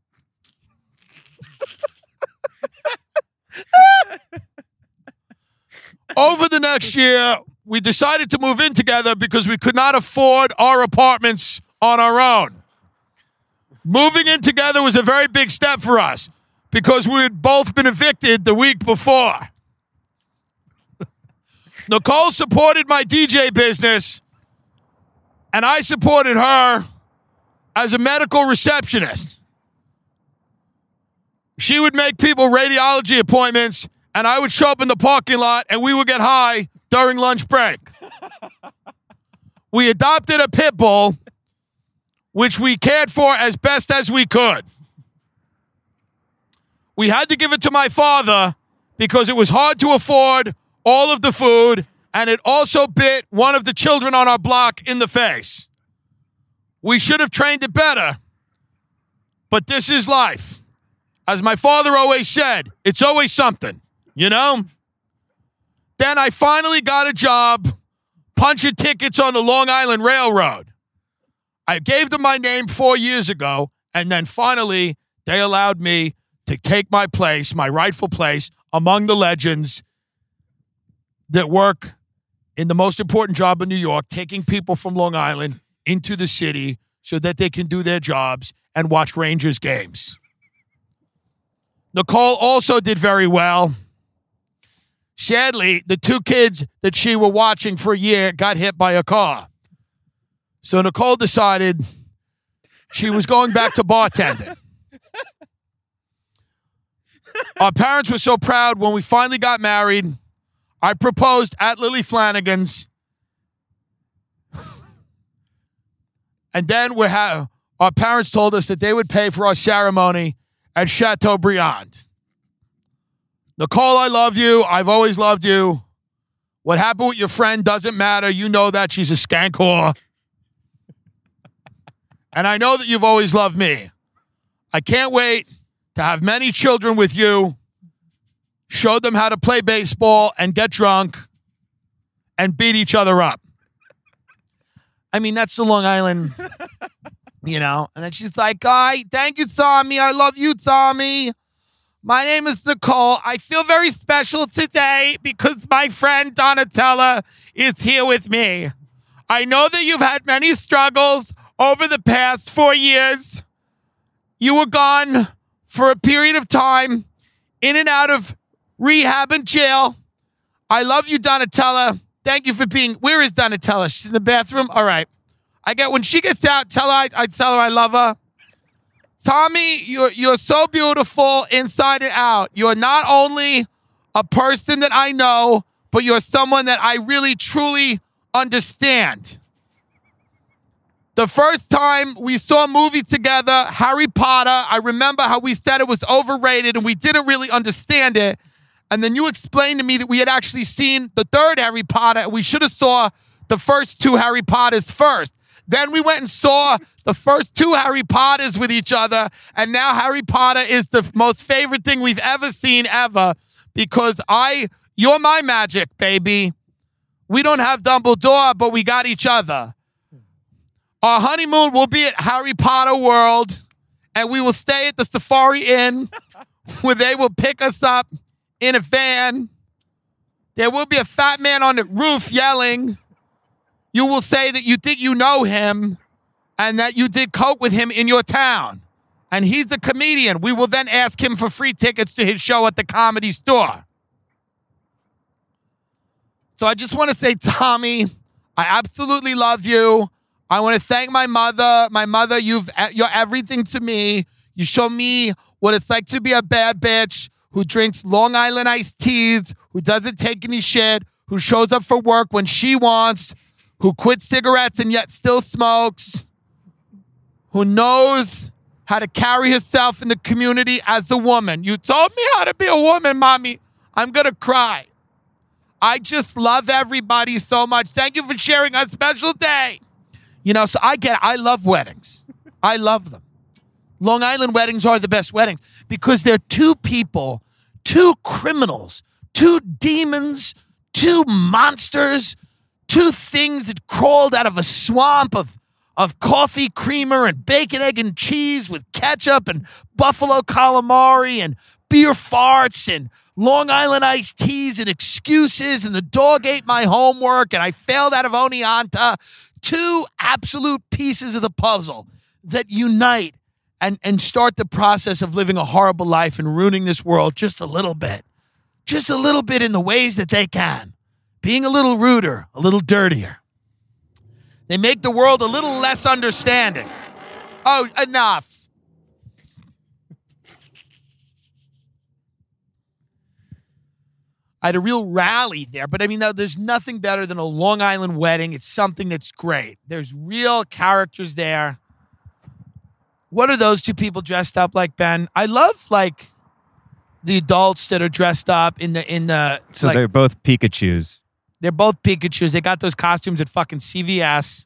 Over the next year, we decided to move in together because we could not afford our apartments on our own. Moving in together was a very big step for us because we had both been evicted the week before. Nicole supported my DJ business, and I supported her as a medical receptionist. She would make people radiology appointments, and I would show up in the parking lot, and we would get high during lunch break. We adopted a pit bull, which we cared for as best as we could. We had to give it to my father because it was hard to afford all of the food, and it also bit one of the children on our block in the face. We should have trained it better, but this is life. As my father always said, it's always something, you know? Then I finally got a job punching tickets on the Long Island Railroad. I gave them my name 4 years ago, and then finally they allowed me to take my place, my rightful place, among the legends that work in the most important job in New York, taking people from Long Island into the city so that they can do their jobs and watch Rangers games. Nicole also did very well. Sadly, the 2 kids that she were watching for a year got hit by a car. So Nicole decided she was going back to bartending. Our parents were so proud when we finally got married. I proposed at Lily Flanagan's. And then our parents told us that they would pay for our ceremony at Chateaubriand. Nicole, I love you. I've always loved you. What happened with your friend doesn't matter. You know that she's a skank whore. And I know that you've always loved me. I can't wait to have many children with you, show them how to play baseball and get drunk and beat each other up. I mean, that's the Long Island, you know. And then she's like, thank you, Tommy. I love you, Tommy. My name is Nicole. I feel very special today because my friend Donatella is here with me. I know that you've had many struggles over the past 4 years. You were gone for a period of time, in and out of rehab and jail. I love you, Donatella. Thank you for being... Where is Donatella? She's in the bathroom? All right. When she gets out, I tell her I love her. Tommy, you're so beautiful inside and out. You're not only a person that I know, but you're someone that I really, truly understand. The first time we saw a movie together, Harry Potter, I remember how we said it was overrated and we didn't really understand it. And then you explained to me that we had actually seen the third Harry Potter and we should have saw the first 2 Harry Potters first. Then we went and saw the first 2 Harry Potters with each other, and now Harry Potter is the most favorite thing we've ever seen ever because you're my magic, baby. We don't have Dumbledore, but we got each other. Our honeymoon will be at Harry Potter World, and we will stay at the Safari Inn where they will pick us up in a van. There will be a fat man on the roof yelling. you will say that you think you know him and that you did coke with him in your town. And he's the comedian. We will then ask him for free tickets to his show at the Comedy Store. So I just want to say, Tommy, I absolutely love you. I want to thank my mother. My mother, you're everything to me. You show me what it's like to be a bad bitch who drinks Long Island iced teas, who doesn't take any shit, who shows up for work when she wants, who quits cigarettes and yet still smokes, who knows how to carry herself in the community as a woman. You told me how to be a woman, Mommy. I'm going to cry. I just love everybody so much. Thank you for sharing a special day. You know, so I love weddings. I love them. Long Island weddings are the best weddings because they're two people, two criminals, two demons, two monsters, two things that crawled out of a swamp of coffee creamer and bacon, egg, and cheese with ketchup and buffalo calamari and beer farts and Long Island iced teas and excuses and the dog ate my homework and I failed out of Oneonta. Two absolute pieces of the puzzle that unite and start the process of living a horrible life and ruining this world just a little bit. Just a little bit in the ways that they can. Being a little ruder, a little dirtier. They make the world a little less understanding. Oh, enough. I had a real rally there, but I mean, there's nothing better than a Long Island wedding. It's something that's great. There's real characters there. What are those two people dressed up like, Ben? I love like the adults that are dressed up in the. So like, they're both Pikachus. They're both Pikachus. They got those costumes at fucking CVS.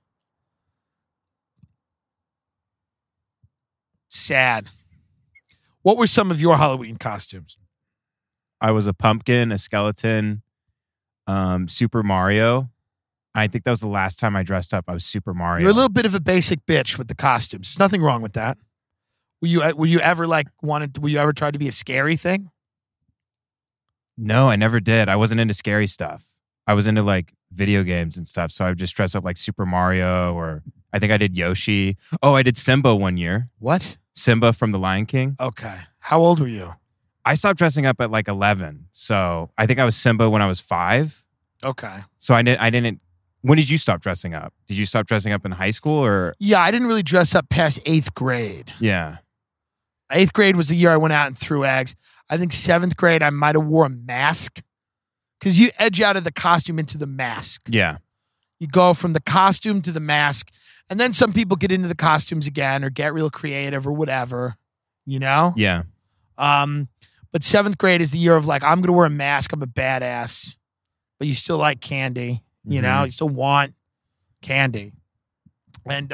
Sad. What were some of your Halloween costumes? I was a pumpkin, a skeleton, Super Mario. I think that was the last time I dressed up. I was Super Mario. You're a little bit of a basic bitch with the costumes. There's nothing wrong with that. Were you ever tried to be a scary thing? No, I never did. I wasn't into scary stuff. I was into like video games and stuff. So I would just dress up like Super Mario, or I think I did Yoshi. Oh, I did Simba one year. What? Simba from The Lion King. Okay. How old were you? I stopped dressing up at like 11. So I think I was Simba when I was 5. Okay. So I didn't. When did you stop dressing up? Did you stop dressing up in high school or? Yeah, I didn't really dress up past 8th grade. Yeah. 8th grade was the year I went out and threw eggs. I think 7th grade, I might have wore a mask. Because you edge out of the costume into the mask. Yeah. You go from the costume to the mask. And then some people get into the costumes again or get real creative or whatever. You know? Yeah. But 7th grade is the year of like, I'm going to wear a mask. I'm a badass. But you still like candy. You know? You still want candy. And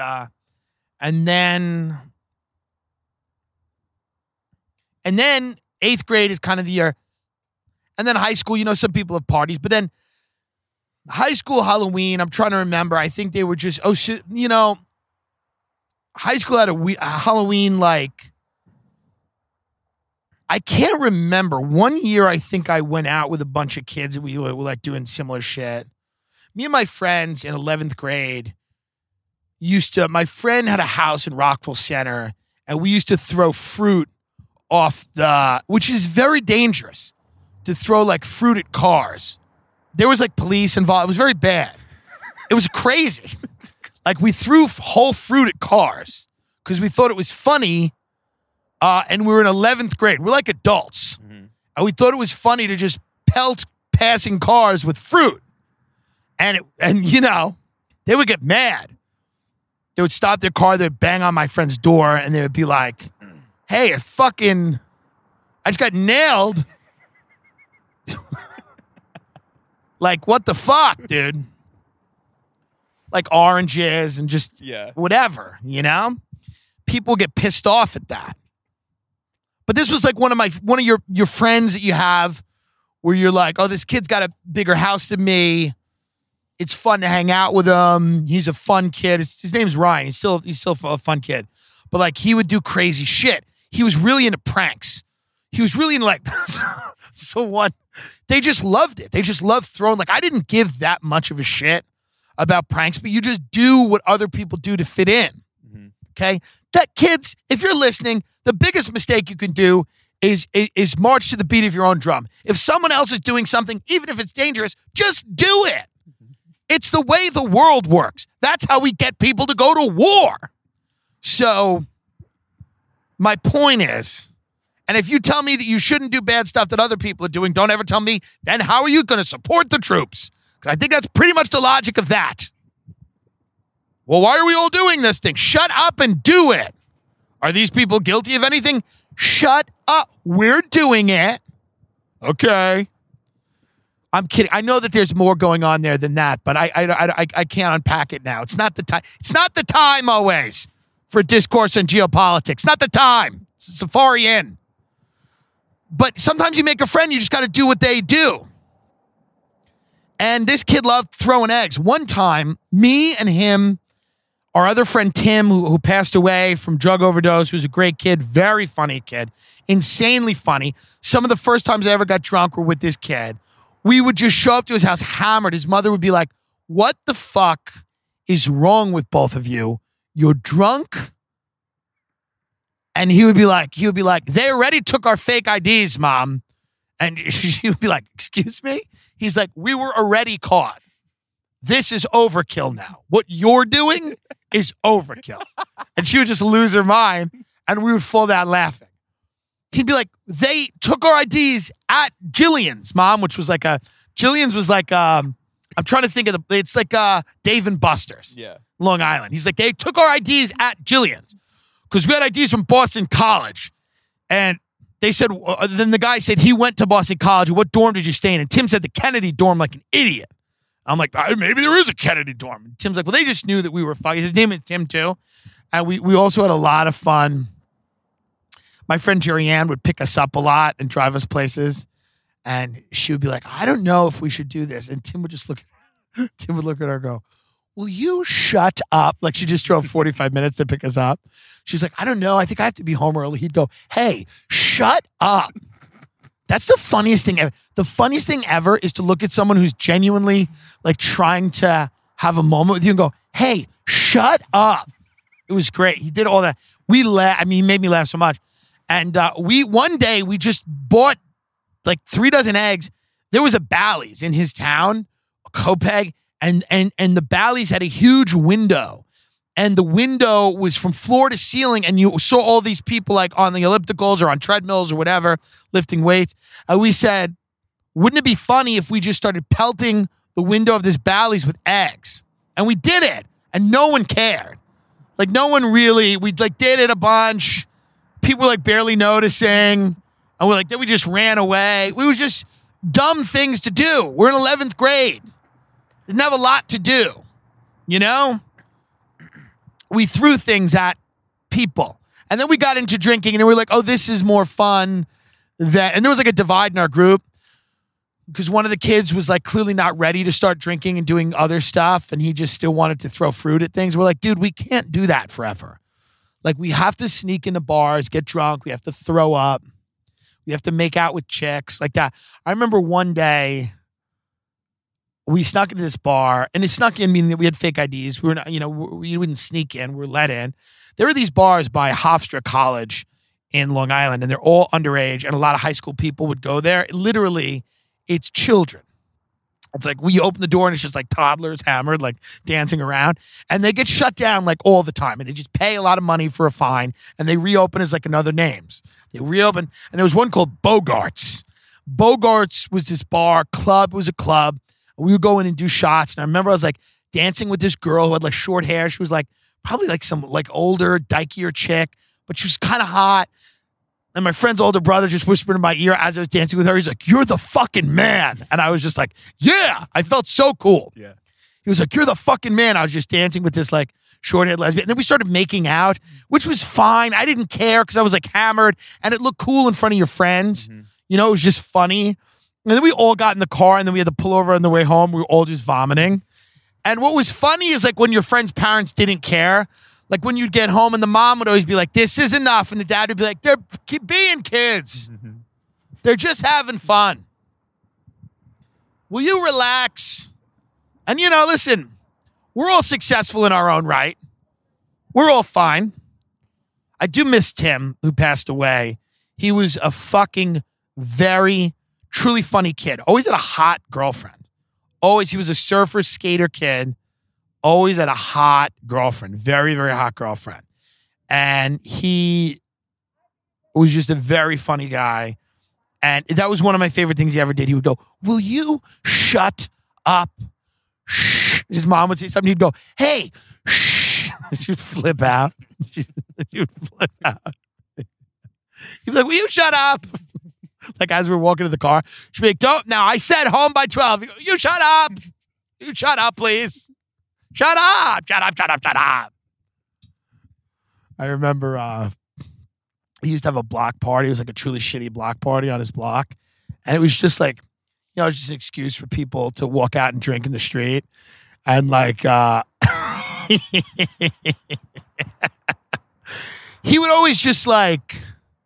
then 8th grade is kind of the year. And then high school, you know, some people have parties. But then high school Halloween, I'm trying to remember. I think they were just, high school had a Halloween, like, I can't remember. One year, I think I went out with a bunch of kids and we were like doing similar shit. Me and my friends in 11th grade my friend had a house in Rockville Center and we used to throw fruit which is very dangerous. To throw like fruit at cars. There was like police involved. It was very bad. It was crazy. Like we threw whole fruit at cars because we thought it was funny. And we were in 11th grade. We're like adults. Mm-hmm. And we thought it was funny to just pelt passing cars with fruit. And you know, they would get mad. They would stop their car. They'd bang on my friend's door and they would be like, hey, I just got nailed. Like, what the fuck, dude? Like oranges and just whatever, you know? People get pissed off at that. But this was like one of your friends that you have where you're like, oh, this kid's got a bigger house than me. It's fun to hang out with him. He's a fun kid. His name's Ryan. He's still a fun kid. But like he would do crazy shit. He was really into pranks. He was really into like they just loved it. They just loved throwing, like, I didn't give that much of a shit about pranks, but you just do what other people do to fit in. Okay? That kids, if you're listening, the biggest mistake you can do is march to the beat of your own drum. If someone else is doing something, even if it's dangerous, just do it. It's the way the world works. That's how we get people to go to war. So my point is, and if you tell me that you shouldn't do bad stuff that other people are doing, don't ever tell me, then how are you going to support the troops? Because I think that's pretty much the logic of that. Well, why are we all doing this thing? Shut up and do it. Are these people guilty of anything? Shut up. We're doing it. Okay. I'm kidding. I know that there's more going on there than that, but I can't unpack it now. It's not the time. It's not the time always for discourse on geopolitics. Not the time. It's a Safari Inn. But sometimes you make a friend, you just got to do what they do. And this kid loved throwing eggs. One time, me and him, our other friend Tim, who passed away from drug overdose, who's a great kid, very funny kid, insanely funny. Some of the first times I ever got drunk were with this kid. We would just show up to his house hammered. His mother would be like, what the fuck is wrong with both of you? You're drunk? And he would be like, they already took our fake IDs, Mom. And she would be like, excuse me? He's like, we were already caught. This is overkill now. What you're doing is overkill. And she would just lose her mind, and we would fall down laughing. He'd be like, they took our IDs at Jillian's, Mom, which was like Jillian's was like, I'm trying to think of it's like Dave and Buster's, Long Island. He's like, they took our IDs at Jillian's because we had IDs from Boston College. And they said, then the guy said he went to Boston College. What dorm did you stay in? And Tim said the Kennedy dorm like an idiot. I'm like, maybe there is a Kennedy dorm. And Tim's like, well, they just knew that we were fucking. His name is Tim too. And we also had a lot of fun. My friend Jerry Ann would pick us up a lot and drive us places. And she would be like, I don't know if we should do this. And Tim would just look at her and go, will you shut up? Like she just drove 45 minutes to pick us up. She's like, I don't know. I think I have to be home early. He'd go, hey, shut up. That's the funniest thing ever. The funniest thing ever is to look at someone who's genuinely like trying to have a moment with you and go, hey, shut up. It was great. He did all that. We laughed. I mean, he made me laugh so much. And one day we just bought like 3 dozen eggs. There was a Bally's in his town, a Copeg, and the Bally's had a huge window. And the window was from floor to ceiling, and you saw all these people like on the ellipticals or on treadmills or whatever, lifting weights. And we said, wouldn't it be funny if we just started pelting the window of this Bally's with eggs? And we did it, and no one cared. Like no one really, we like did it a bunch. People were like barely noticing. And we're like, then we just ran away. We was just dumb things to do. We're in 11th grade. Didn't have a lot to do, you know? We threw things at people. And then we got into drinking, and then we were like, oh, this is more fun. And there was like a divide in our group because one of the kids was like clearly not ready to start drinking and doing other stuff, and he just still wanted to throw fruit at things. We're like, dude, we can't do that forever. Like, we have to sneak into bars, get drunk. We have to throw up. We have to make out with chicks like that. I remember one day we snuck into this bar, and it snuck in meaning that we had fake IDs. We were not, we wouldn't sneak in. We were let in. There are these bars by Hofstra College in Long Island, and they're all underage, and a lot of high school people would go there. Literally, it's children. It's like we open the door, and it's just like toddlers hammered, like dancing around, and they get shut down like all the time, and they just pay a lot of money for a fine, and they reopen as like another names. They reopen, and there was one called Bogarts. Bogarts was this bar. Club was a club. We would go in and do shots. And I remember I was like dancing with this girl who had like short hair. She was like probably like some like older, dykier chick, but she was kind of hot. And my friend's older brother just whispered in my ear as I was dancing with her. He's like, you're the fucking man. And I was just like, yeah, I felt so cool. Yeah. He was like, you're the fucking man. I was just dancing with this like short-haired lesbian. And then we started making out, which was fine. I didn't care because I was like hammered and it looked cool in front of your friends. Mm-hmm. It was just funny. And then we all got in the car, and then we had to pull over on the way home. We were all just vomiting. And what was funny is like when your friends' parents didn't care, like when you'd get home and the mom would always be like, this is enough. And the dad would be like, they're being kids. Mm-hmm. They're just having fun. Will you relax? And listen, We're all successful in our own right. We're all fine. I do miss Tim, who passed away. He was a fucking very, truly funny kid. Always had a hot girlfriend. Always, he was a surfer, skater kid. Always had a hot girlfriend. Very, very hot girlfriend. And he was just a very funny guy. And that was one of my favorite things he ever did. He would go, "Will you shut up?" Shh. His mom would say something. He'd go, "Hey, shh." She'd flip out. She would flip out. He'd be like, "Will you shut up?" Like as we were walking to the car, she'd be like, "Don't now. I said home by 12. He'd go, "You shut up. You shut up, please. Shut up. Shut up. Shut up. Shut up." I remember he used to have a block party. It was like a truly shitty block party on his block. And it was just like, it was just an excuse for people to walk out and drink in the street. And like, he would always just like,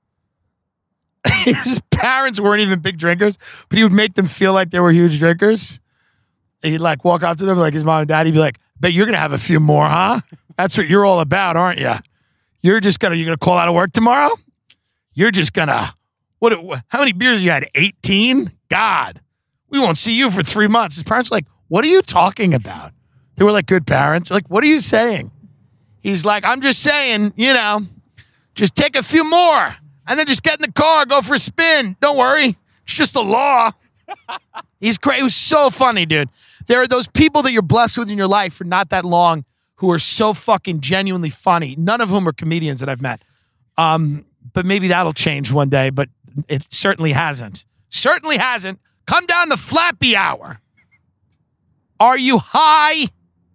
his parents weren't even big drinkers, but he would make them feel like they were huge drinkers. He'd like walk out to them, like his mom and dad, he'd be like, "Bet you're going to have a few more, huh? That's what you're all about, aren't you? You're gonna call out of work tomorrow? You're just gonna, how many beers you had? 18? God, we won't see you for 3 months." His parents were like, "What are you talking about?" They were like good parents. Like, "What are you saying?" He's like, "I'm just saying, just take a few more and then just get in the car, go for a spin. Don't worry. It's just the law." He's great. It was so funny, dude. There are those people that you're blessed with in your life for not that long who are so fucking genuinely funny. None of whom are comedians that I've met. But maybe that'll change one day, but it certainly hasn't. Certainly hasn't. Come down the Flappy Hour. Are you high?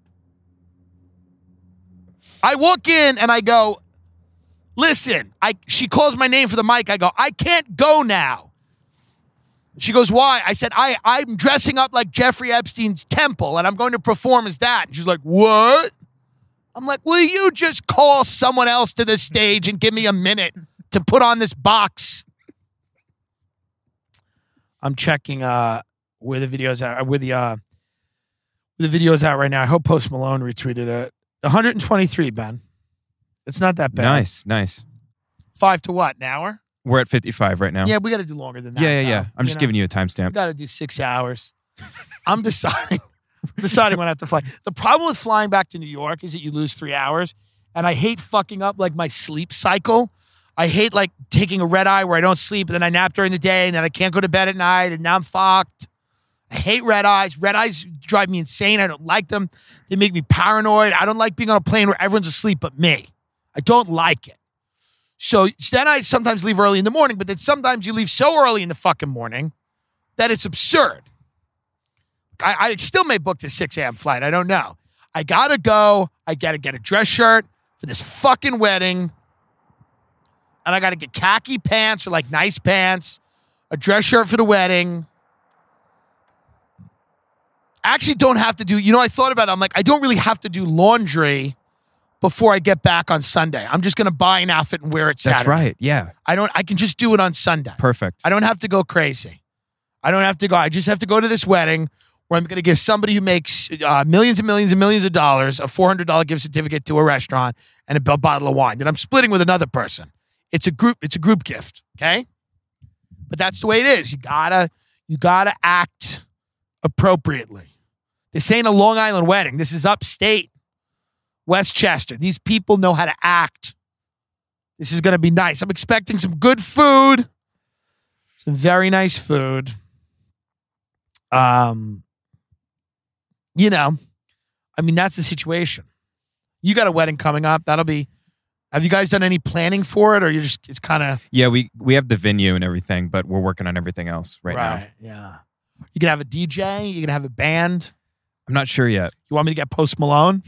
I walk in and I go, "Listen," she calls my name for the mic. I go, "I can't go now." She goes, "Why?" I said, I'm dressing up like Jeffrey Epstein's temple and I'm going to perform as that. And she's like, "What?" I'm like, "Will you just call someone else to the stage and give me a minute to put on this box?" I'm checking where the video's at, where the video's at right now. I hope Post Malone retweeted it. 123, Ben. It's not that bad. Nice. 5 to what? An hour? We're at 55 right now. Yeah, we got to do longer than that. Yeah. I'm just giving you a We timestamp. got to do 6 hours. I'm deciding when I have to fly. The problem with flying back to New York is that you lose 3 hours, and I hate fucking up like my sleep cycle. I hate like taking a red eye where I don't sleep, and then I nap during the day, and then I can't go to bed at night, and now I'm fucked. I hate red eyes. Red eyes drive me insane. I don't like them. They make me paranoid. I don't like being on a plane where everyone's asleep but me. I don't like it. So then I sometimes leave early in the morning, but then sometimes you leave so early in the fucking morning that it's absurd. I still may book the 6 a.m. flight. I don't know. I got to go. I got to get a dress shirt for this fucking wedding. And I got to get khaki pants or like nice pants, a dress shirt for the wedding. I actually don't have to do, I thought about it. I'm like, I don't really have to do laundry before I get back on Sunday. I'm just going to buy an outfit and wear it Saturday. That's right. Yeah. I can just do it on Sunday. Perfect. I don't have to go crazy. I don't have to go. I just have to go to this wedding where I'm going to give somebody who makes millions and millions and millions of dollars a $400 gift certificate to a restaurant and a bottle of wine that I'm splitting with another person. It's a group gift, okay? But that's the way it is. You gotta act appropriately. This ain't a Long Island wedding. This is upstate Westchester. These people know how to act. This is going to be nice. I'm expecting some good food. Some very nice food. That's the situation. You got a wedding coming up. Have you guys done any planning for it, or it's kind of... Yeah, we have the venue and everything, but we're working on everything else right now. Right, yeah. You can have a DJ? You can have a band? I'm not sure yet. You want me to get Post Malone?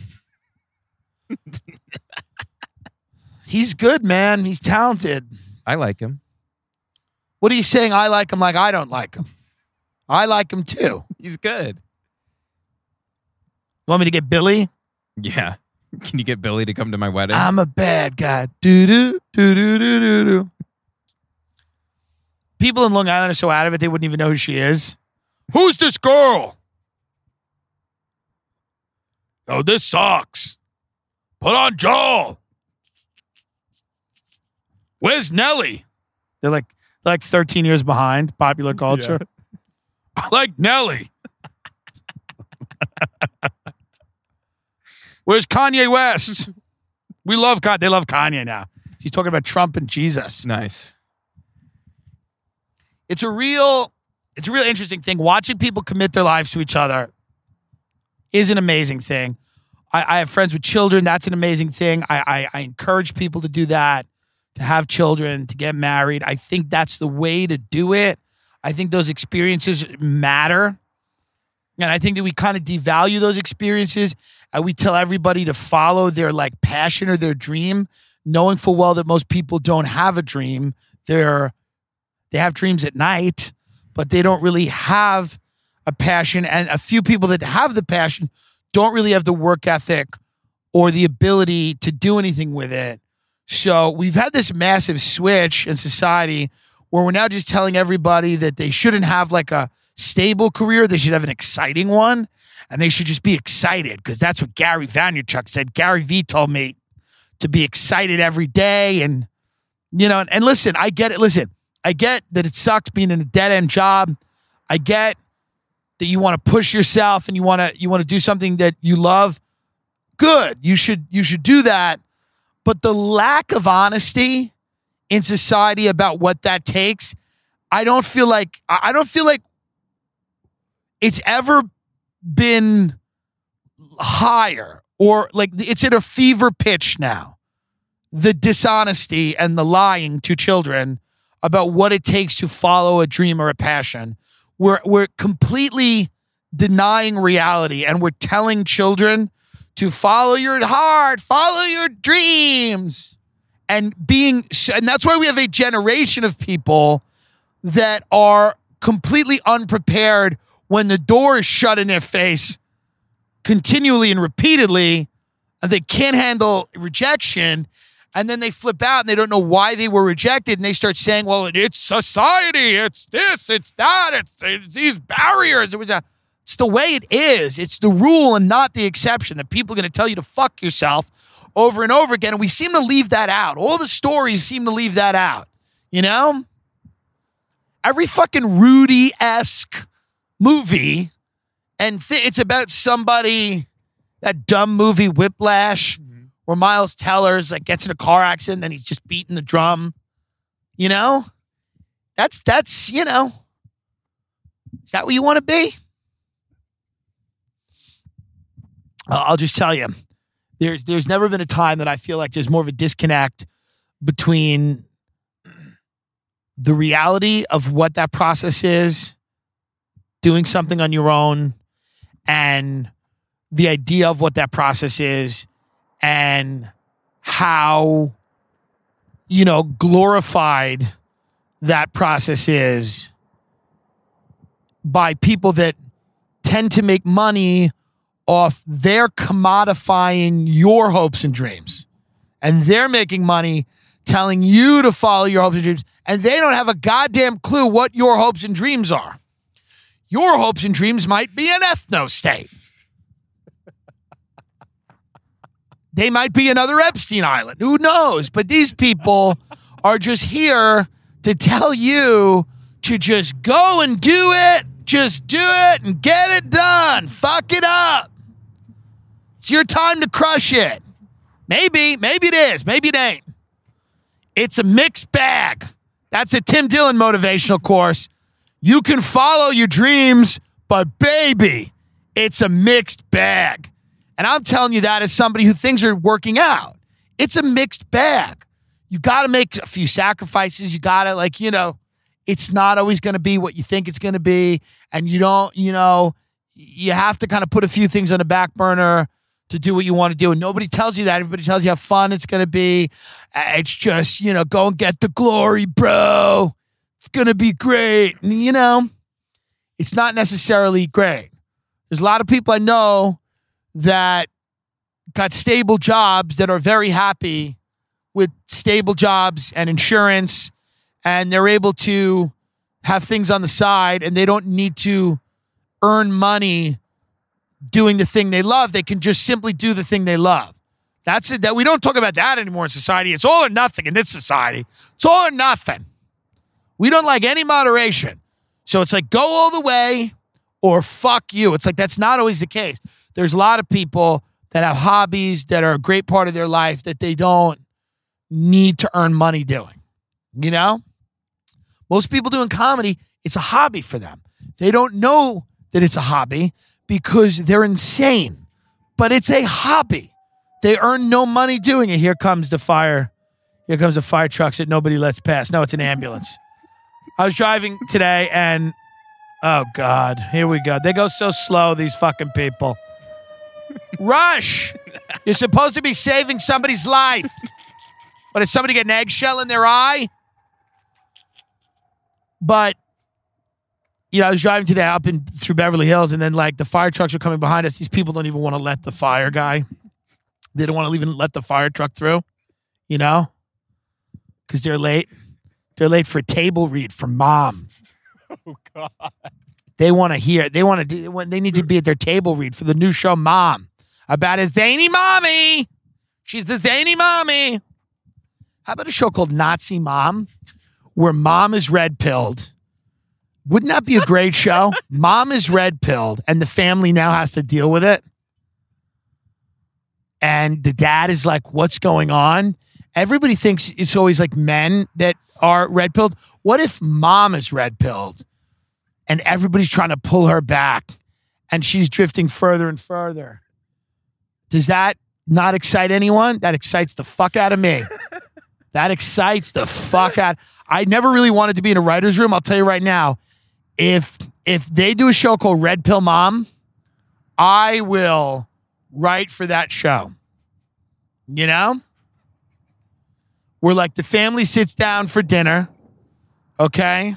He's good, man. He's talented. I like him. What are you saying? I like him like I don't like him. I like him too. He's good. You want me to get Billy? Yeah. Can you get Billy to come to my wedding? I'm a bad guy. Do-do, do-do-do-do-do. People in Long Island are so out of it, they wouldn't even know who she is. Who's this girl? Oh, this sucks. Put on Joel. Where's Nelly? They're like 13 years behind popular culture. Yeah. I like Nelly. Where's Kanye West? We love Kanye. They love Kanye now. He's talking about Trump and Jesus. Nice. It's a real interesting thing. Watching people commit their lives to each other is an amazing thing. I have friends with children. That's an amazing thing. I encourage people to do that, to have children, to get married. I think that's the way to do it. I think those experiences matter. And I think that we kind of devalue those experiences and we tell everybody to follow their like passion or their dream, knowing full well that most people don't have a dream. They have dreams at night, but they don't really have a passion. And a few people that have the passion don't really have the work ethic or the ability to do anything with it. So we've had this massive switch in society where we're now just telling everybody that they shouldn't have like a stable career. They should have an exciting one, and they should just be excited because that's what Gary Vaynerchuk said. Gary V told me to be excited every day. And, you know, and listen, I get it. Listen, I get that it sucks being in a dead-end job. I get that you want to push yourself and you want to do something that you love. Good. You should do that. But the lack of honesty in society about what that takes, I don't feel like it's ever been higher or like it's at a fever pitch now. The dishonesty and the lying to children about what it takes to follow a dream or a passion. We're completely denying reality, and we're telling children to follow your heart, follow your dreams, and that's why we have a generation of people that are completely unprepared when the door is shut in their face continually and repeatedly, and they can't handle rejection. And then they flip out and they don't know why they were rejected. And they start saying, well, it's society. It's this, it's that. It's these barriers. It's the way it is. It's the rule and not the exception that people are going to tell you to fuck yourself over and over again. And we seem to leave that out. All the stories seem to leave that out. You know? Every fucking Rudy-esque movie. And it's about somebody, that dumb movie Whiplash, where Miles Teller's like gets in a car accident, then he's just beating the drum. You know? That's, you know, is that what you want to be? I'll just tell you, there's never been a time that I feel like there's more of a disconnect between the reality of what that process is, doing something on your own, and the idea of what that process is, and how, you know, glorified that process is by people that tend to make money off their commodifying your hopes and dreams. And they're making money telling you to follow your hopes and dreams, and they don't have a goddamn clue what your hopes and dreams are. Your hopes and dreams might be an ethno-state. They might be another Epstein Island. Who knows? But these people are just here to tell you to just go and do it. Just do it and get it done. Fuck it up. It's your time to crush it. Maybe it is. Maybe it ain't. It's a mixed bag. That's a Tim Dillon motivational course. You can follow your dreams, but baby, it's a mixed bag. And I'm telling you that as somebody who things are working out. It's a mixed bag. You got to make a few sacrifices. You got to, like, you know, it's not always going to be what you think it's going to be. And you don't, you know, you have to kind of put a few things on the back burner to do what you want to do. And nobody tells you that. Everybody tells you how fun it's going to be. It's just, you know, go and get the glory, bro. It's going to be great. And, you know, it's not necessarily great. There's a lot of people I know that got stable jobs that are very happy with stable jobs and insurance, and they're able to have things on the side, and they don't need to earn money doing the thing they love. They can just simply do the thing they love. That's it. That we don't talk about that anymore in society. It's all or nothing in this society. It's all or nothing. We don't like any moderation. So it's like go all the way or fuck you. It's like that's not always the case. There's a lot of people that have hobbies that are a great part of their life that they don't need to earn money doing. You know? Most people doing comedy, it's a hobby for them. They don't know that it's a hobby because they're insane. But it's a hobby. They earn no money doing it. Here comes the fire. Here comes the fire trucks that nobody lets pass. No, it's an ambulance. I was driving today and, oh God, here we go. They go so slow, these fucking people. Rush! You're supposed to be saving somebody's life. But did somebody get an eggshell in their eye? But, you know, I was driving today up through Beverly Hills and then like the fire trucks were coming behind us. These people don't even want to let the fire guy. They don't want to even let the fire truck through, you know, because they're late. They're late for a table read from Mom. Oh, God. They want to hear. They need to be at their table read for the new show Mom about a zany mommy. She's the zany mommy. How about a show called Nazi Mom where Mom is red-pilled? Wouldn't that be a great show? Mom is red-pilled and the family now has to deal with it. And the dad is like, what's going on? Everybody thinks it's always like men that are red-pilled. What if Mom is red-pilled and everybody's trying to pull her back and she's drifting further and further? Does that not excite anyone? That excites the fuck out of me. That excites the fuck out. I never really wanted to be in a writer's room. I'll tell you right now, if they do a show called Red Pill Mom, I will write for that show. You know? Where like the family sits down for dinner, okay?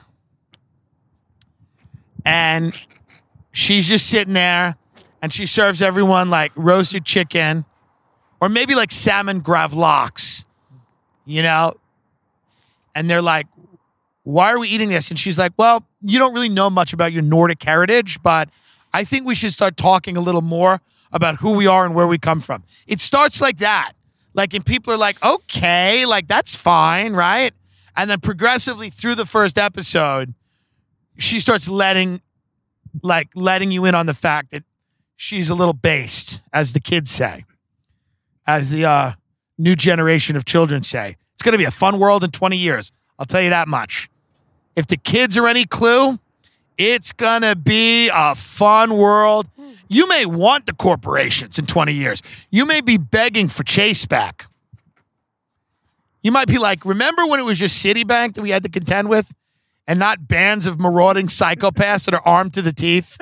And she's just sitting there and she serves everyone like roasted chicken or maybe like salmon gravlax, you know? And they're like, why are we eating this? And she's like, well, you don't really know much about your Nordic heritage, but I think we should start talking a little more about who we are and where we come from. It starts like that. Like, and people are like, okay, like that's fine, right? And then progressively through the first episode, she starts letting you in on the fact that she's a little based, as the kids say, as the new generation of children say. It's going to be a fun world in 20 years. I'll tell you that much. If the kids are any clue, it's going to be a fun world. You may want the corporations in 20 years. You may be begging for Chase back. You might be like, remember when it was just Citibank that we had to contend with and not bands of marauding psychopaths that are armed to the teeth?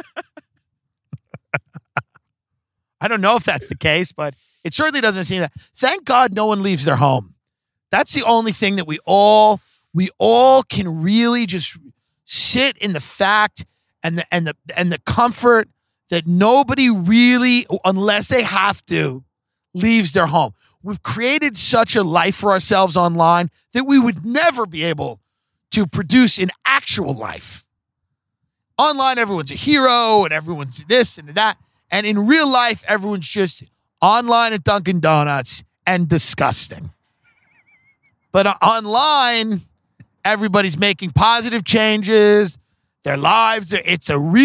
I don't know if that's the case, but it certainly doesn't seem that. Thank God no one leaves their home. That's the only thing that we all can really just sit in the fact and the comfort that nobody really, unless they have to, leaves their home. We've created such a life for ourselves online that we would never be able to produce in actual life. Online, everyone's a hero and everyone's this and that. And in real life, everyone's just online at Dunkin' Donuts and disgusting. But online, everybody's making positive changes. Their lives, it's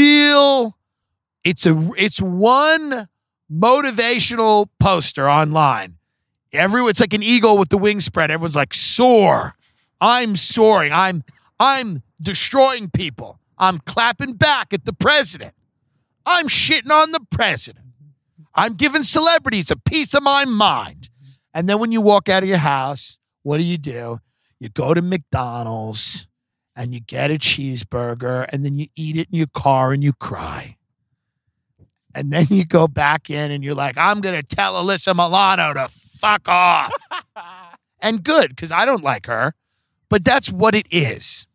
one motivational poster online. It's like an eagle with the wings spread. Everyone's like, soar. I'm soaring. I'm destroying people. I'm clapping back at the president. I'm shitting on the president. I'm giving celebrities a piece of my mind. And then when you walk out of your house, what do? You go to McDonald's and you get a cheeseburger and then you eat it in your car and you cry. And then you go back in and you're like, I'm going to tell Alyssa Milano to fuck off. And good, because I don't like her. But that's what it is.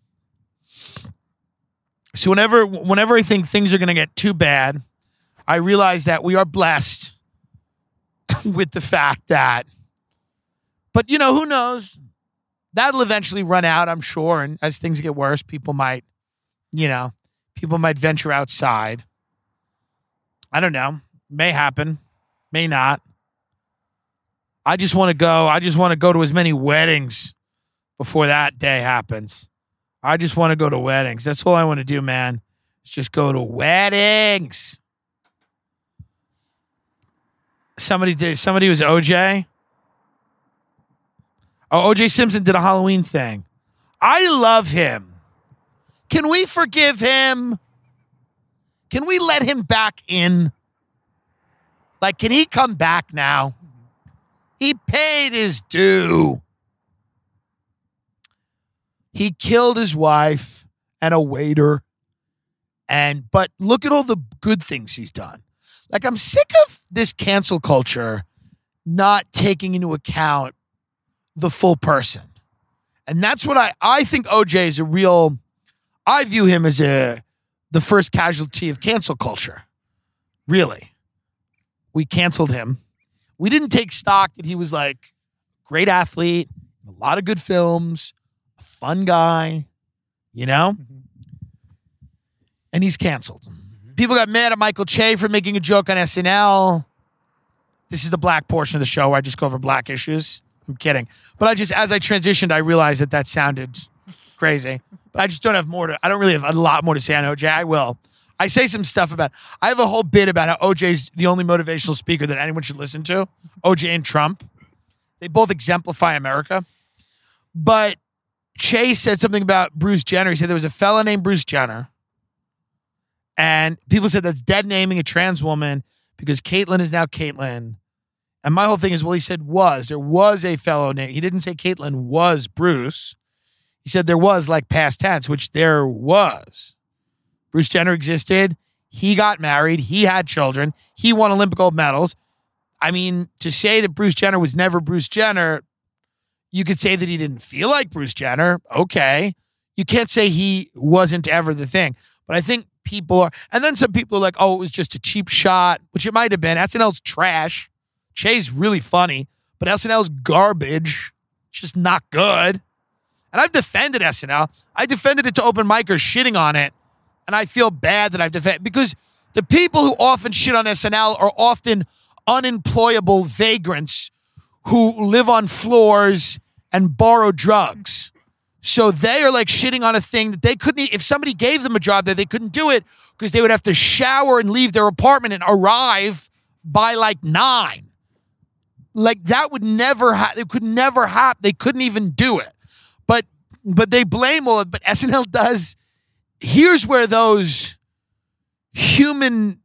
So whenever I think things are going to get too bad, I realize that we are blessed with the fact that, but you know, who knows? That'll eventually run out, I'm sure. And as things get worse, people might venture outside. I don't know. May happen. May not. I just want to go. I just want to go to as many weddings before that day happens. I just want to go to weddings. That's all I want to do, man. Is just go to weddings. Somebody was OJ. Oh, OJ Simpson did a Halloween thing. I love him. Can we forgive him? Can we let him back in? Like, can he come back now? He paid his due. He killed his wife and a waiter. But look at all the good things he's done. Like, I'm sick of this cancel culture not taking into account the full person. And that's what I think OJ is I view him as the first casualty of cancel culture. Really. We canceled him. We didn't take stock that he was like great athlete, a lot of good films, a fun guy, you know? And he's canceled. People got mad at Michael Che for making a joke on SNL. This is the black portion of the show where I just go over black issues. I'm kidding. But as I transitioned, I realized that sounded crazy. But I just don't have I don't really have a lot more to say on OJ. I will. I say some stuff I have a whole bit about how OJ's the only motivational speaker that anyone should listen to. OJ and Trump. They both exemplify America. But Che said something about Bruce Jenner. He said there was a fella named Bruce Jenner. And people said that's dead naming a trans woman because Caitlyn is now Caitlyn. And my whole thing is, well, he said there was a fellow named, he didn't say Caitlyn was Bruce. He said there was, like past tense, which there was. Bruce Jenner existed. He got married. He had children. He won Olympic gold medals. I mean, to say that Bruce Jenner was never Bruce Jenner, you could say that he didn't feel like Bruce Jenner. Okay. You can't say he wasn't ever the thing. But I think people are, and then some people are like, oh, it was just a cheap shot, which it might have been. SNL's trash. Che's really funny, but SNL's garbage. It's just not good. And I've defended SNL. I defended it to open micers shitting on it. And I feel bad that I've defended, because the people who often shit on SNL are often unemployable vagrants who live on floors and borrow drugs. So they are like shitting on a thing that they couldn't, if somebody gave them a job there, they couldn't do it because they would have to shower and leave their apartment and arrive by like 9. Like that would never happen. It could never happen. They couldn't even do it. But they blame all of it. But SNL does. Here's where those human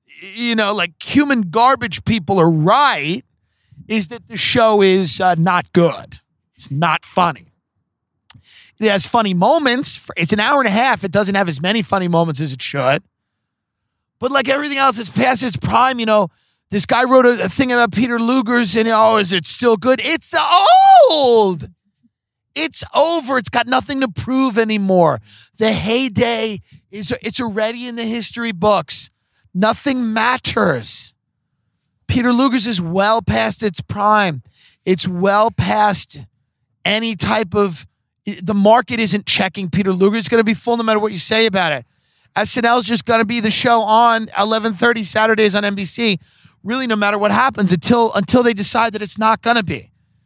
garbage people are right, is that the show is not good. It's not funny. It has funny moments. It's an hour and a half. It doesn't have as many funny moments as it should. But like everything else, it's past its prime. You know, this guy wrote a thing about Peter Luger's and, is it still good? It's old. It's over. It's got nothing to prove anymore. The heyday it's already in the history books. Nothing matters. Peter Luger's is well past its prime. It's well past any type of, the market isn't checking Peter Luger. It's going to be full no matter what you say about it. SNL is just going to be the show on 11:30 Saturdays on NBC, really no matter what happens until they decide that it's not going to be.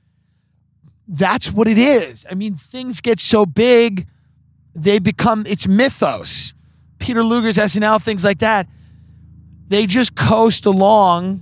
That's what it is. I mean, things get so big, it's mythos. Peter Luger's SNL, things like that. They just coast along,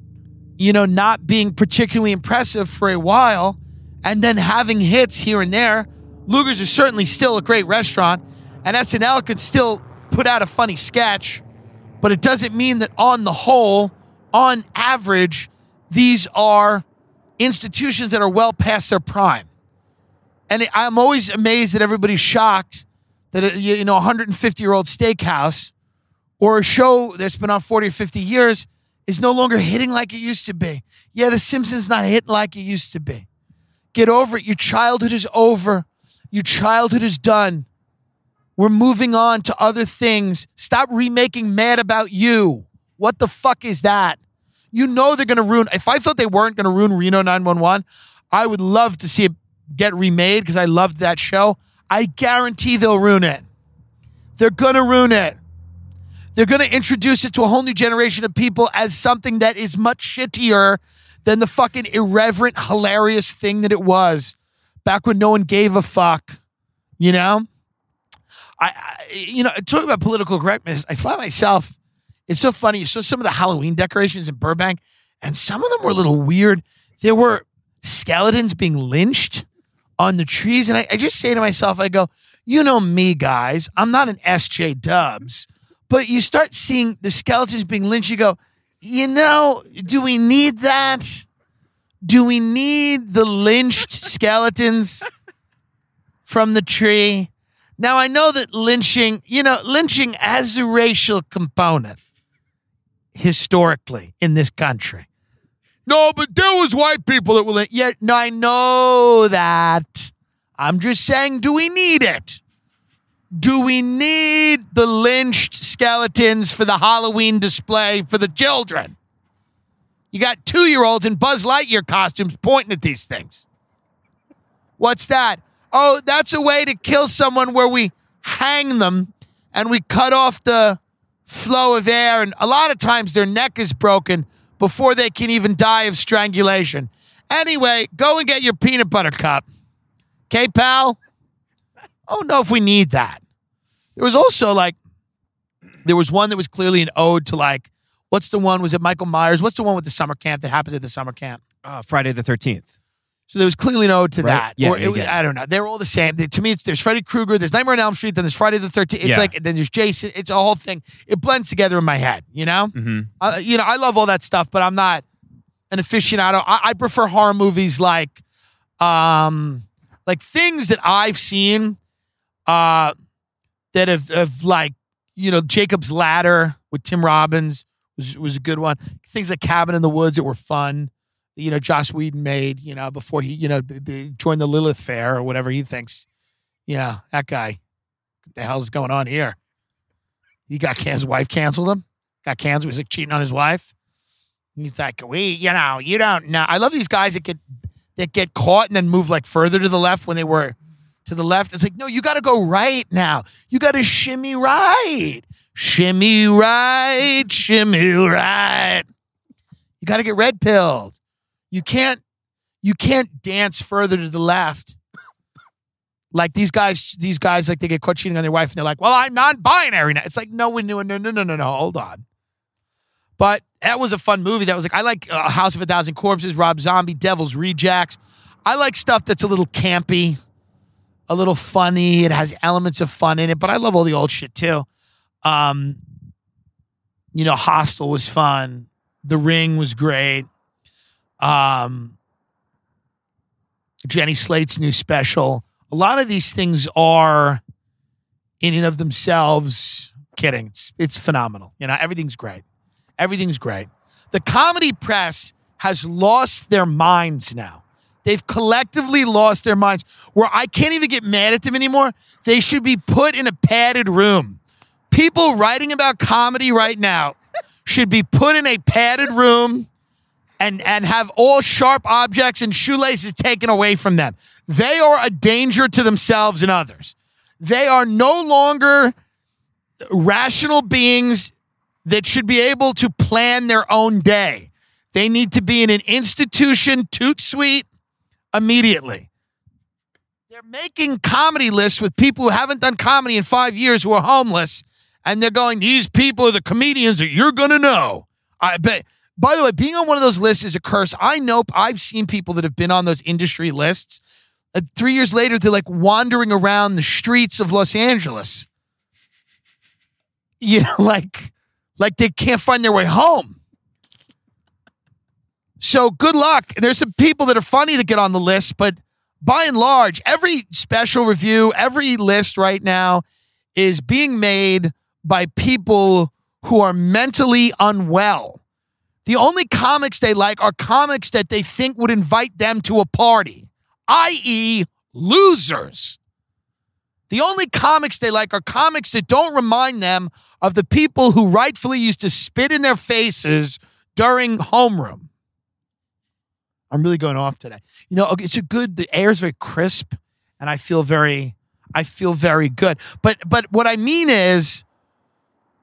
not being particularly impressive for a while, and then having hits here and there. Luger's is certainly still a great restaurant, and SNL could still put out a funny sketch, but it doesn't mean that on the whole, on average, these are institutions that are well past their prime. And I'm always amazed that everybody's shocked that a 150-year-old steakhouse or a show that's been on 40 or 50 years is no longer hitting like it used to be. Yeah, The Simpsons not hitting like it used to be. Get over it. Your childhood is over. Your childhood is done. We're moving on to other things. Stop remaking Mad About You. What the fuck is that? You know they're going to ruin. If I thought they weren't going to ruin Reno 911, I would love to see it get remade because I loved that show. I guarantee they'll ruin it. They're going to ruin it. They're going to introduce it to a whole new generation of people as something that is much shittier than the fucking irreverent, hilarious thing that it was back when no one gave a fuck, you know? Talking about political correctness, I find myself, it's so funny. You saw some of the Halloween decorations in Burbank, and some of them were a little weird. There were skeletons being lynched on the trees, and I just say to myself, I go, you know me, guys, I'm not an SJ Dubs, but you start seeing the skeletons being lynched, you go, do we need that? Do we need the lynched skeletons from the tree? Now, I know that lynching has a racial component historically in this country. No, but there was white people that were yeah, no, I know that. I'm just saying, do we need it? Do we need the lynched skeletons for the Halloween display for the children? You got 2-year-olds in Buzz Lightyear costumes pointing at these things. What's that? Oh, that's a way to kill someone where we hang them and we cut off the flow of air. And a lot of times their neck is broken before they can even die of strangulation. Anyway, go and get your peanut butter cup. Okay, pal? I don't know if we need that. There was also there was one that was clearly an ode to what's the one? Was it Michael Myers? What's the one with the summer camp that happens at the summer camp? Friday the 13th. So there was clearly an ode to that. Yeah, I don't know. They're all the same. To me, there's Freddy Krueger, there's Nightmare on Elm Street, then there's Friday the 13th. It's then there's Jason. It's a whole thing. It blends together in my head, you know? Mm-hmm. I love all that stuff, but I'm not an aficionado. I prefer horror movies like things that I've seen that have Jacob's Ladder with Tim Robbins was a good one. Things like Cabin in the Woods that were fun. Joss Whedon made, before he, joined the Lilith Fair or whatever he thinks. Yeah, that guy. What the hell's going on here? He got his wife canceled him. Got canceled. He was cheating on his wife. He's like, you don't know. I love these guys that get caught and then move further to the left when they were to the left. It's like, no, you got to go right now. You got to shimmy right. Shimmy right. Shimmy right. You got to get red pilled. You can't dance further to the left. These guys, they get caught cheating on their wife and they're like, well, I'm non-binary now. It's like, no, hold on. But that was a fun movie. That was I like House of a Thousand Corpses, Rob Zombie, Devil's Rejects. I like stuff that's a little campy, a little funny. It has elements of fun in it, but I love all the old shit too. Hostel was fun. The Ring was great. Jenny Slate's new special. A lot of these things are, in and of themselves, kidding. It's phenomenal. Everything's great. Everything's great. The comedy press has lost their minds now. They've collectively lost their minds where I can't even get mad at them anymore. They should be put in a padded room. People writing about comedy right now should be put in a padded room and have all sharp objects and shoelaces taken away from them. They are a danger to themselves and others. They are no longer rational beings that should be able to plan their own day. They need to be in an institution toot suite immediately. They're making comedy lists with people who haven't done comedy in 5 years who are homeless, and they're going, these people are the comedians that you're going to know. I bet. By the way, being on one of those lists is a curse. I know I've seen people that have been on those industry lists. 3 years later, they're wandering around the streets of Los Angeles. Like they can't find their way home. So good luck. And there's some people that are funny that get on the list, but by and large, every special review, every list right now is being made by people who are mentally unwell. The only comics they like are comics that they think would invite them to a party, i.e., losers. The only comics they like are comics that don't remind them of the people who rightfully used to spit in their faces during homeroom. I'm really going off today. The air is very crisp, and I feel very good. But what I mean is,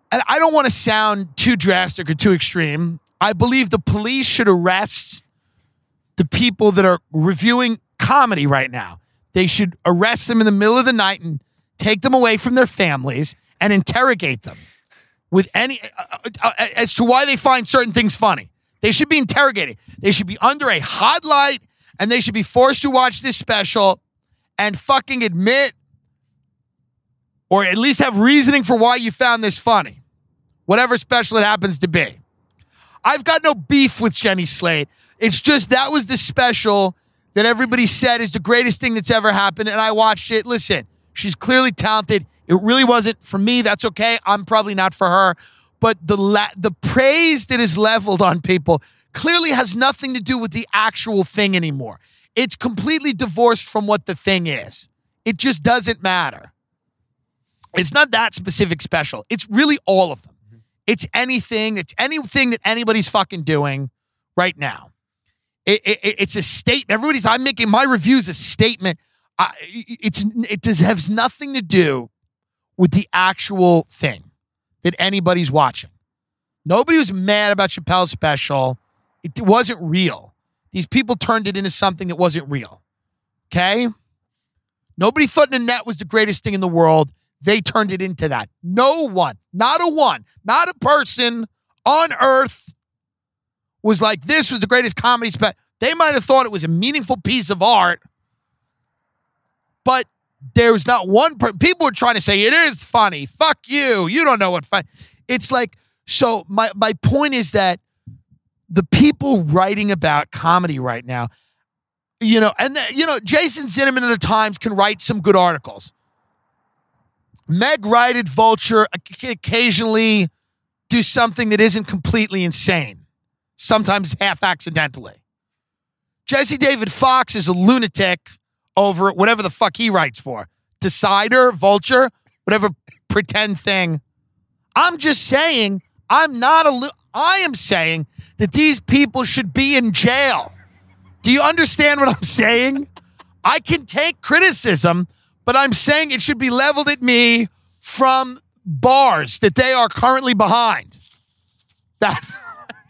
and I don't want to sound too drastic or too extreme. I believe the police should arrest the people that are reviewing comedy right now. They should arrest them in the middle of the night and take them away from their families and interrogate them with any as to why they find certain things funny. They should be interrogated. They should be under a hot light, and they should be forced to watch this special and fucking admit, or at least have reasoning for why you found this funny. Whatever special it happens to be. I've got no beef with Jenny Slate. It's just that was the special that everybody said is the greatest thing that's ever happened, and I watched it. Listen, she's clearly talented. It really wasn't for me. That's okay. I'm probably not for her. But the praise that is leveled on people clearly has nothing to do with the actual thing anymore. It's completely divorced from what the thing is. It just doesn't matter. It's not that specific special. It's really all of them. It's anything that anybody's fucking doing right now. It's a statement. I'm making my reviews a statement. It has nothing to do with the actual thing that anybody's watching. Nobody was mad about Chappelle's special. It wasn't real. These people turned it into something that wasn't real. Okay? Nobody thought Nanette was the greatest thing in the world. They turned it into that. No one, not a person on earth was like, this was the greatest comedy special. They might have thought it was a meaningful piece of art, but there's not one people were trying to say it is funny. Fuck you. You don't know what fun. It's like, so my point is that the people writing about comedy right now, Jason Zinnemann of the Times can write some good articles. Meg Wright at Vulture occasionally do something that isn't completely insane, sometimes half accidentally. Jesse David Fox is a lunatic over whatever the fuck he writes for. Decider, Vulture, whatever pretend thing. I'm just saying, I am saying that these people should be in jail. Do you understand what I'm saying? I can take criticism, but I'm saying it should be leveled at me from bars that they are currently behind. That's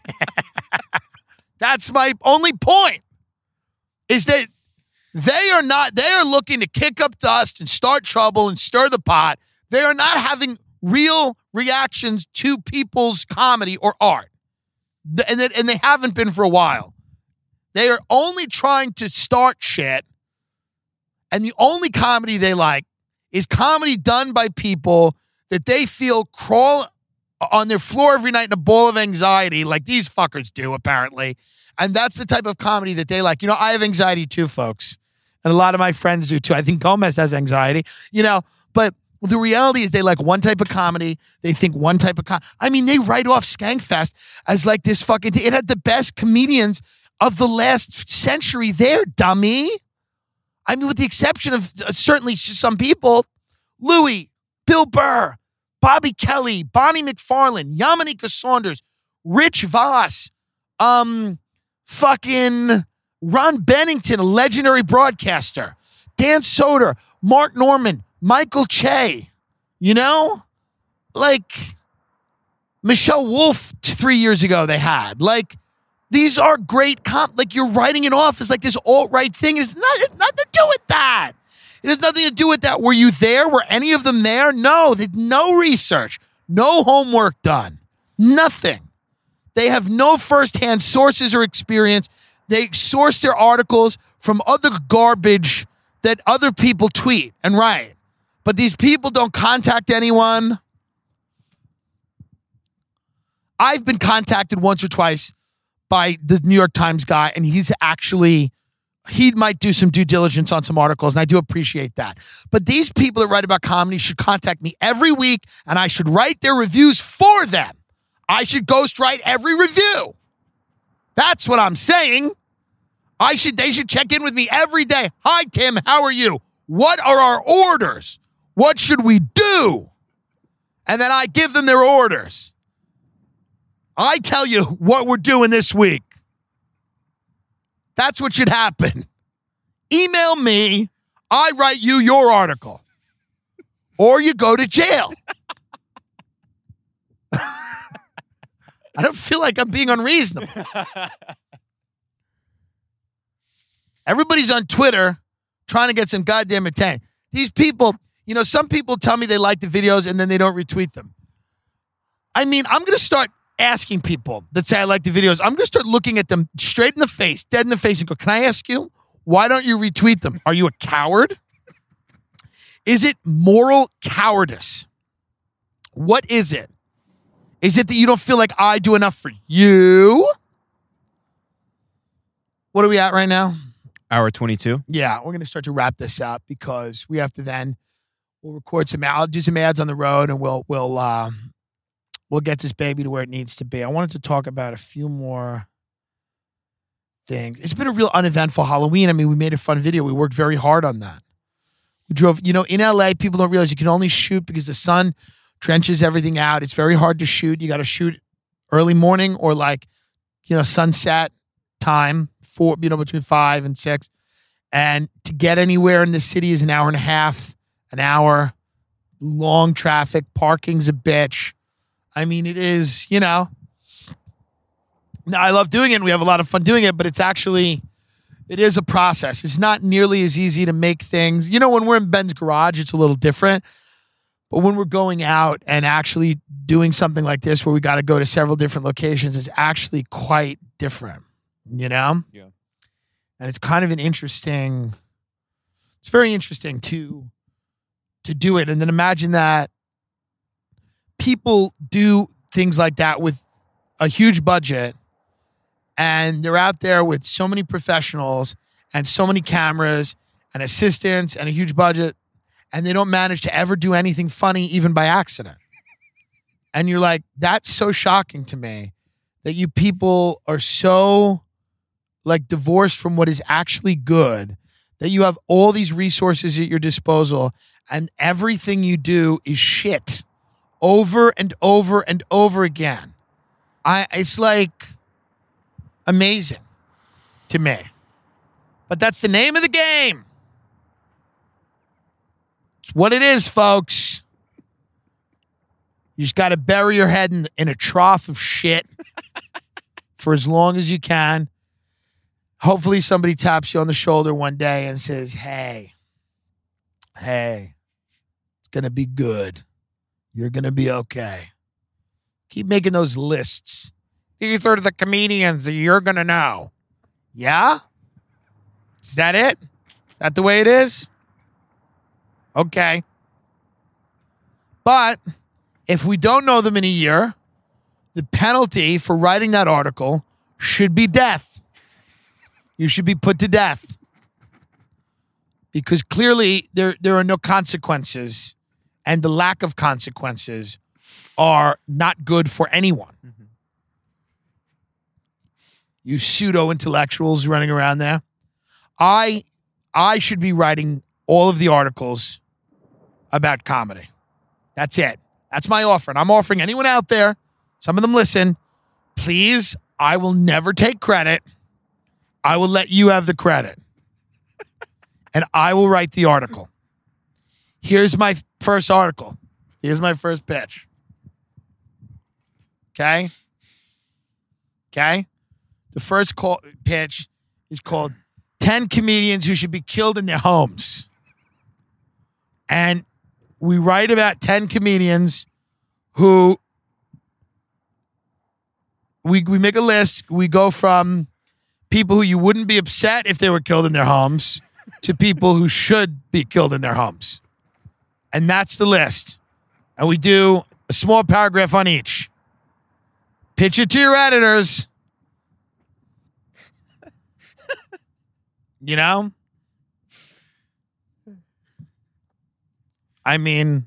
my only point, is that they are looking to kick up dust and start trouble and stir the pot. They are not having real reactions to people's comedy or art. And they haven't been for a while. They are only trying to start shit. And the only comedy they like is comedy done by people that they feel crawl on their floor every night in a ball of anxiety, like these fuckers do, apparently. And that's the type of comedy that they like. I have anxiety too, folks. And a lot of my friends do too. I think Gomez has anxiety, but the reality is they like one type of comedy. They think one type of they write off Skankfest as like this fucking thing. It had the best comedians of the last century there, dummy. With the exception of certainly some people, Louis, Bill Burr, Bobby Kelly, Bonnie McFarlane, Yamaneika Saunders, Rich Voss, fucking Ron Bennington, a legendary broadcaster, Dan Soder, Mark Norman, Michael Che, like Michelle Wolf 3 years ago they had. Like, these are great like you're writing it off as like this alt-right thing. It's nothing to do with that. It has nothing to do with that. Were you there? Were any of them there? No, they had no research, no homework done, nothing. They have no firsthand sources or experience. They source their articles from other garbage that other people tweet and write. But these people don't contact anyone. I've been contacted once or twice by the New York Times guy, and he might do some due diligence on some articles, and I do appreciate that. But these people that write about comedy should contact me every week, and I should write their reviews for them. I should ghostwrite every review. That's what I'm saying. They should check in with me every day. Hi, Tim, how are you? What are our orders? What should we do? And then I give them their orders. I tell you what we're doing this week. That's what should happen. Email me. I write you your article. Or you go to jail. I don't feel like I'm being unreasonable. Everybody's on Twitter trying to get some goddamn attention. These people, some people tell me they like the videos and then they don't retweet them. I mean, I'm going to start asking people that say I like the videos. I'm going to start looking at them straight in the face, dead in the face, and go, can I ask you, why don't you retweet them? Are you a coward? Is it moral cowardice? What is it? Is it that you don't feel like I do enough for you? What are we at right now? Hour 22. Yeah, we're going to start to wrap this up because we have to we'll record I'll do some ads on the road and we'll get this baby to where it needs to be. I wanted to talk about a few more things. It's been a real uneventful Halloween. I mean, we made a fun video. We worked very hard on that. We drove, in LA, people don't realize you can only shoot because the sun trenches everything out. It's very hard to shoot. You got to shoot early morning or sunset time between 5 and 6. And to get anywhere in the city is an hour and a half, an hour, long traffic, parking's a bitch. I mean, it is, Now, I love doing it and we have a lot of fun doing it, but it is a process. It's not nearly as easy to make things. When we're in Ben's garage, it's a little different. But when we're going out and actually doing something like this where we got to go to several different locations, it's actually quite different, Yeah. And it's kind of it's very interesting to do it. And then imagine that people do things like that with a huge budget and they're out there with so many professionals and so many cameras and assistants and a huge budget and they don't manage to ever do anything funny even by accident. And you're like, that's so shocking to me that you people are so divorced from what is actually good, that you have all these resources at your disposal and everything you do is shit over and over and over again. It's amazing to me. But that's the name of the game. It's what it is, folks. You just got to bury your head in a trough of shit for as long as you can. Hopefully somebody taps you on the shoulder one day and says, hey, it's going to be good. You're going to be okay. Keep making those lists. These are the comedians that you're going to know. Yeah? Is that it? That the way it is? Okay. But if we don't know them in a year, the penalty for writing that article should be death. You should be put to death. Because clearly there are no consequences, and the lack of consequences are not good for anyone. Mm-hmm. You pseudo-intellectuals running around there. I should be writing all of the articles about comedy. That's it. That's my offer. And I'm offering anyone out there, some of them listen, please, I will never take credit. I will let you have the credit. And I will write the article. Here's my first article. Here's my first pitch. Okay? The first pitch is called 10 Comedians Who Should Be Killed in Their Homes. And we write about 10 comedians who we make a list. We go from people who you wouldn't be upset if they were killed in their homes to people who should be killed in their homes. And that's the list. And we do a small paragraph on each. Pitch it to your editors. I mean,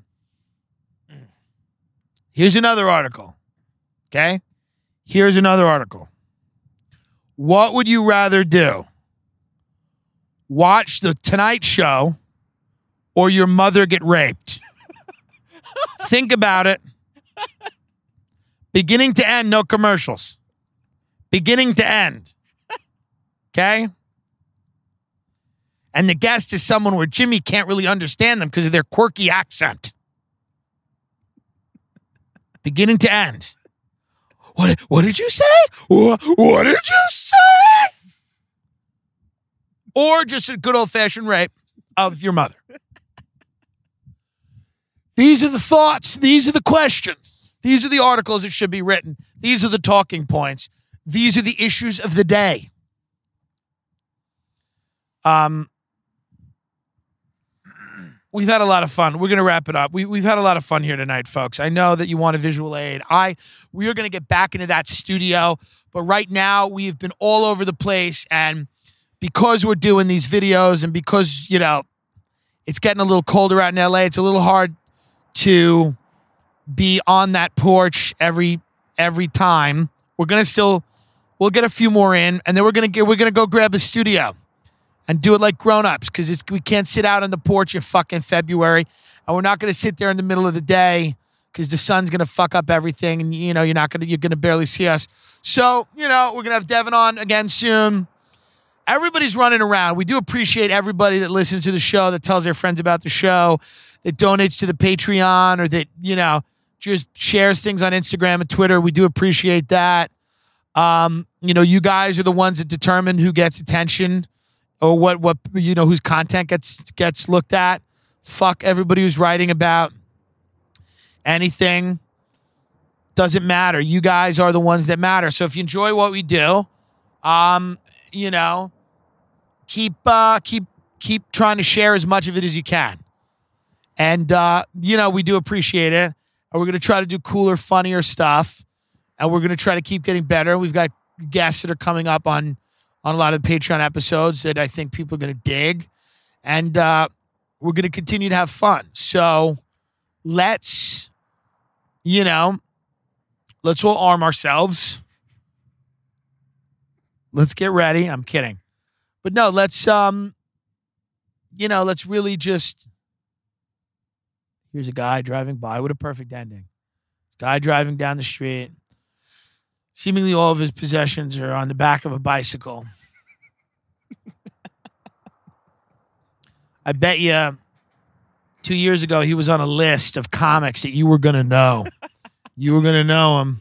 here's another article. Okay? Here's another article. What would you rather do? Watch The Tonight Show or your mother get raped? Think about it. Beginning to end, no commercials. Beginning to end. Okay? And the guest is someone where Jimmy can't really understand them because of their quirky accent. Beginning to end. What did you say? What did you say? Or just a good old-fashioned rape of your mother. These are the thoughts. These are the questions. These are the articles that should be written. These are the talking points. These are the issues of the day. We've had a lot of fun. We're going to wrap it up. We've had a lot of fun here tonight, folks. I know that you want a visual aid. We are going to get back into that studio, but right now we've been all over the place, and because we're doing these videos and because, it's getting a little colder out in LA, it's a little hard to be on that porch every time. We'll get a few more in, and then we're going to go grab a studio and do it like grown-ups, because we can't sit out on the porch in fucking February, and we're not going to sit there in the middle of the day because the sun's going to fuck up everything, and you're going to barely see us. So, we're going to have Devin on again soon. Everybody's running around. We do appreciate everybody that listens to the show, that tells their friends about the show, that donates to the Patreon, or that, just shares things on Instagram and Twitter. We do appreciate that. You guys are the ones that determine who gets attention, or what whose content gets looked at. Fuck everybody who's writing about anything. Doesn't matter. You guys are the ones that matter. So if you enjoy what we do, keep trying to share as much of it as you can. And we do appreciate it. And we're going to try to do cooler, funnier stuff. And we're going to try to keep getting better. We've got guests that are coming up on a lot of Patreon episodes that I think people are going to dig. And we're going to continue to have fun. So let's all arm ourselves. Let's get ready. I'm kidding. But no, let's really just, here's a guy driving by. What a perfect ending. This guy driving down the street. Seemingly all of his possessions are on the back of a bicycle. I bet you 2 years ago he was on a list of comics that you were going to know. You were going to know him.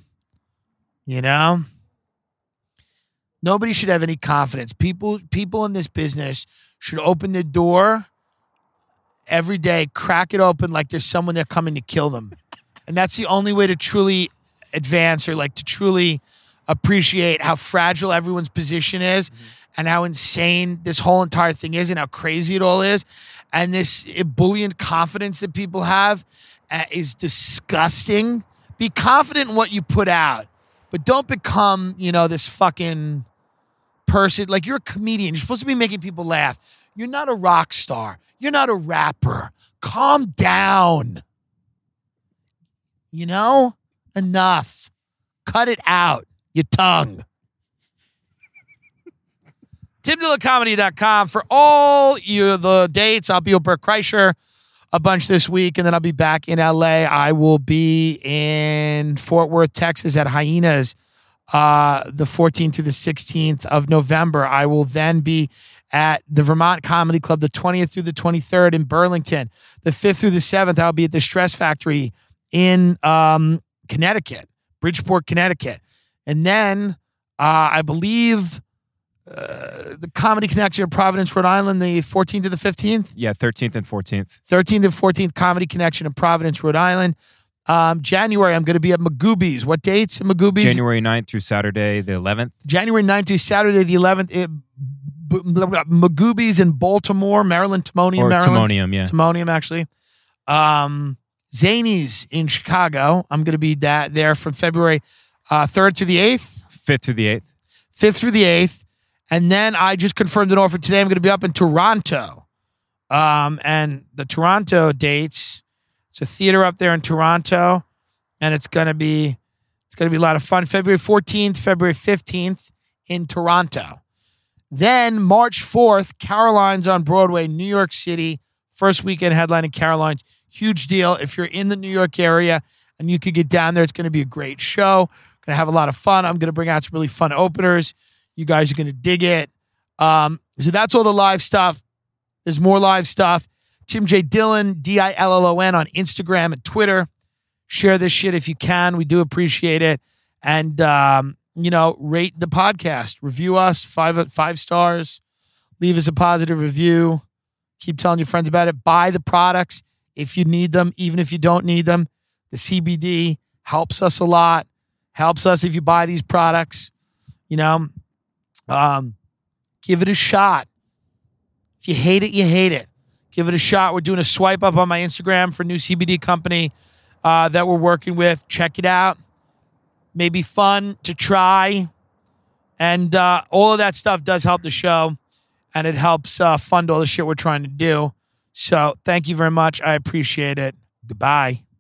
Nobody should have any confidence. People in this business should open the door every day, crack it open like there's someone there coming to kill them. And that's the only way to truly advance, or like to truly appreciate how fragile everyone's position is, and how insane this whole entire thing is, and how crazy it all is. And this ebullient confidence that people have is disgusting. Be confident in what you put out, but don't become, this fucking person. Like, you're a comedian. You're supposed to be making people laugh. You're not a rock star. You're not a rapper. Calm down. Enough. Cut it out. Your tongue. TimDillonComedy.com for all the dates. I'll be with Bert Kreischer a bunch this week, and then I'll be back in LA. I will be in Fort Worth, Texas at Hyenas the 14th through the 16th of November. I will then be at the Vermont Comedy Club the 20th through the 23rd in Burlington. The 5th through the 7th, I'll be at the Stress Factory in Connecticut, Bridgeport, Connecticut. And then I believe the Comedy Connection in Providence, Rhode Island, the 14th to the 15th? Yeah, 13th and 14th. 13th and 14th Comedy Connection in Providence, Rhode Island. January, I'm going to be at Magooby's. What dates at Magooby's? January 9th through Saturday the 11th. January 9th through Saturday the 11th. Magooby's in Baltimore, Maryland, Timonium, Maryland. Timonium, yeah. Timonium, actually. Zany's in Chicago. I'm going to be there from February 3rd to the 8th. 5th through the 8th. 5th through the 8th. And then I just confirmed it all for today. I'm going to be up in Toronto. And the Toronto dates, it's a theater up there in Toronto, and it's going to be a lot of fun. February 14th, February 15th in Toronto. Then March 4th, Caroline's on Broadway, New York City. First weekend headline in Caroline's. Huge deal. If you're in the New York area and you could get down there, it's going to be a great show. Going to have a lot of fun. I'm going to bring out some really fun openers. You guys are going to dig it. So that's all the live stuff. There's more live stuff. Tim J. Dillon, Dillon on Instagram and Twitter. Share this shit if you can. We do appreciate it. And, rate the podcast. Review us, five stars. Leave us a positive review. Keep telling your friends about it. Buy the products if you need them, even if you don't need them. The CBD helps us a lot. Helps us if you buy these products. Give it a shot. If you hate it, you hate it. Give it a shot. We're doing a swipe up on my Instagram for a new CBD company that we're working with. Check it out. Maybe fun to try. And all of that stuff does help the show. And it helps fund all the shit we're trying to do. So thank you very much. I appreciate it. Goodbye.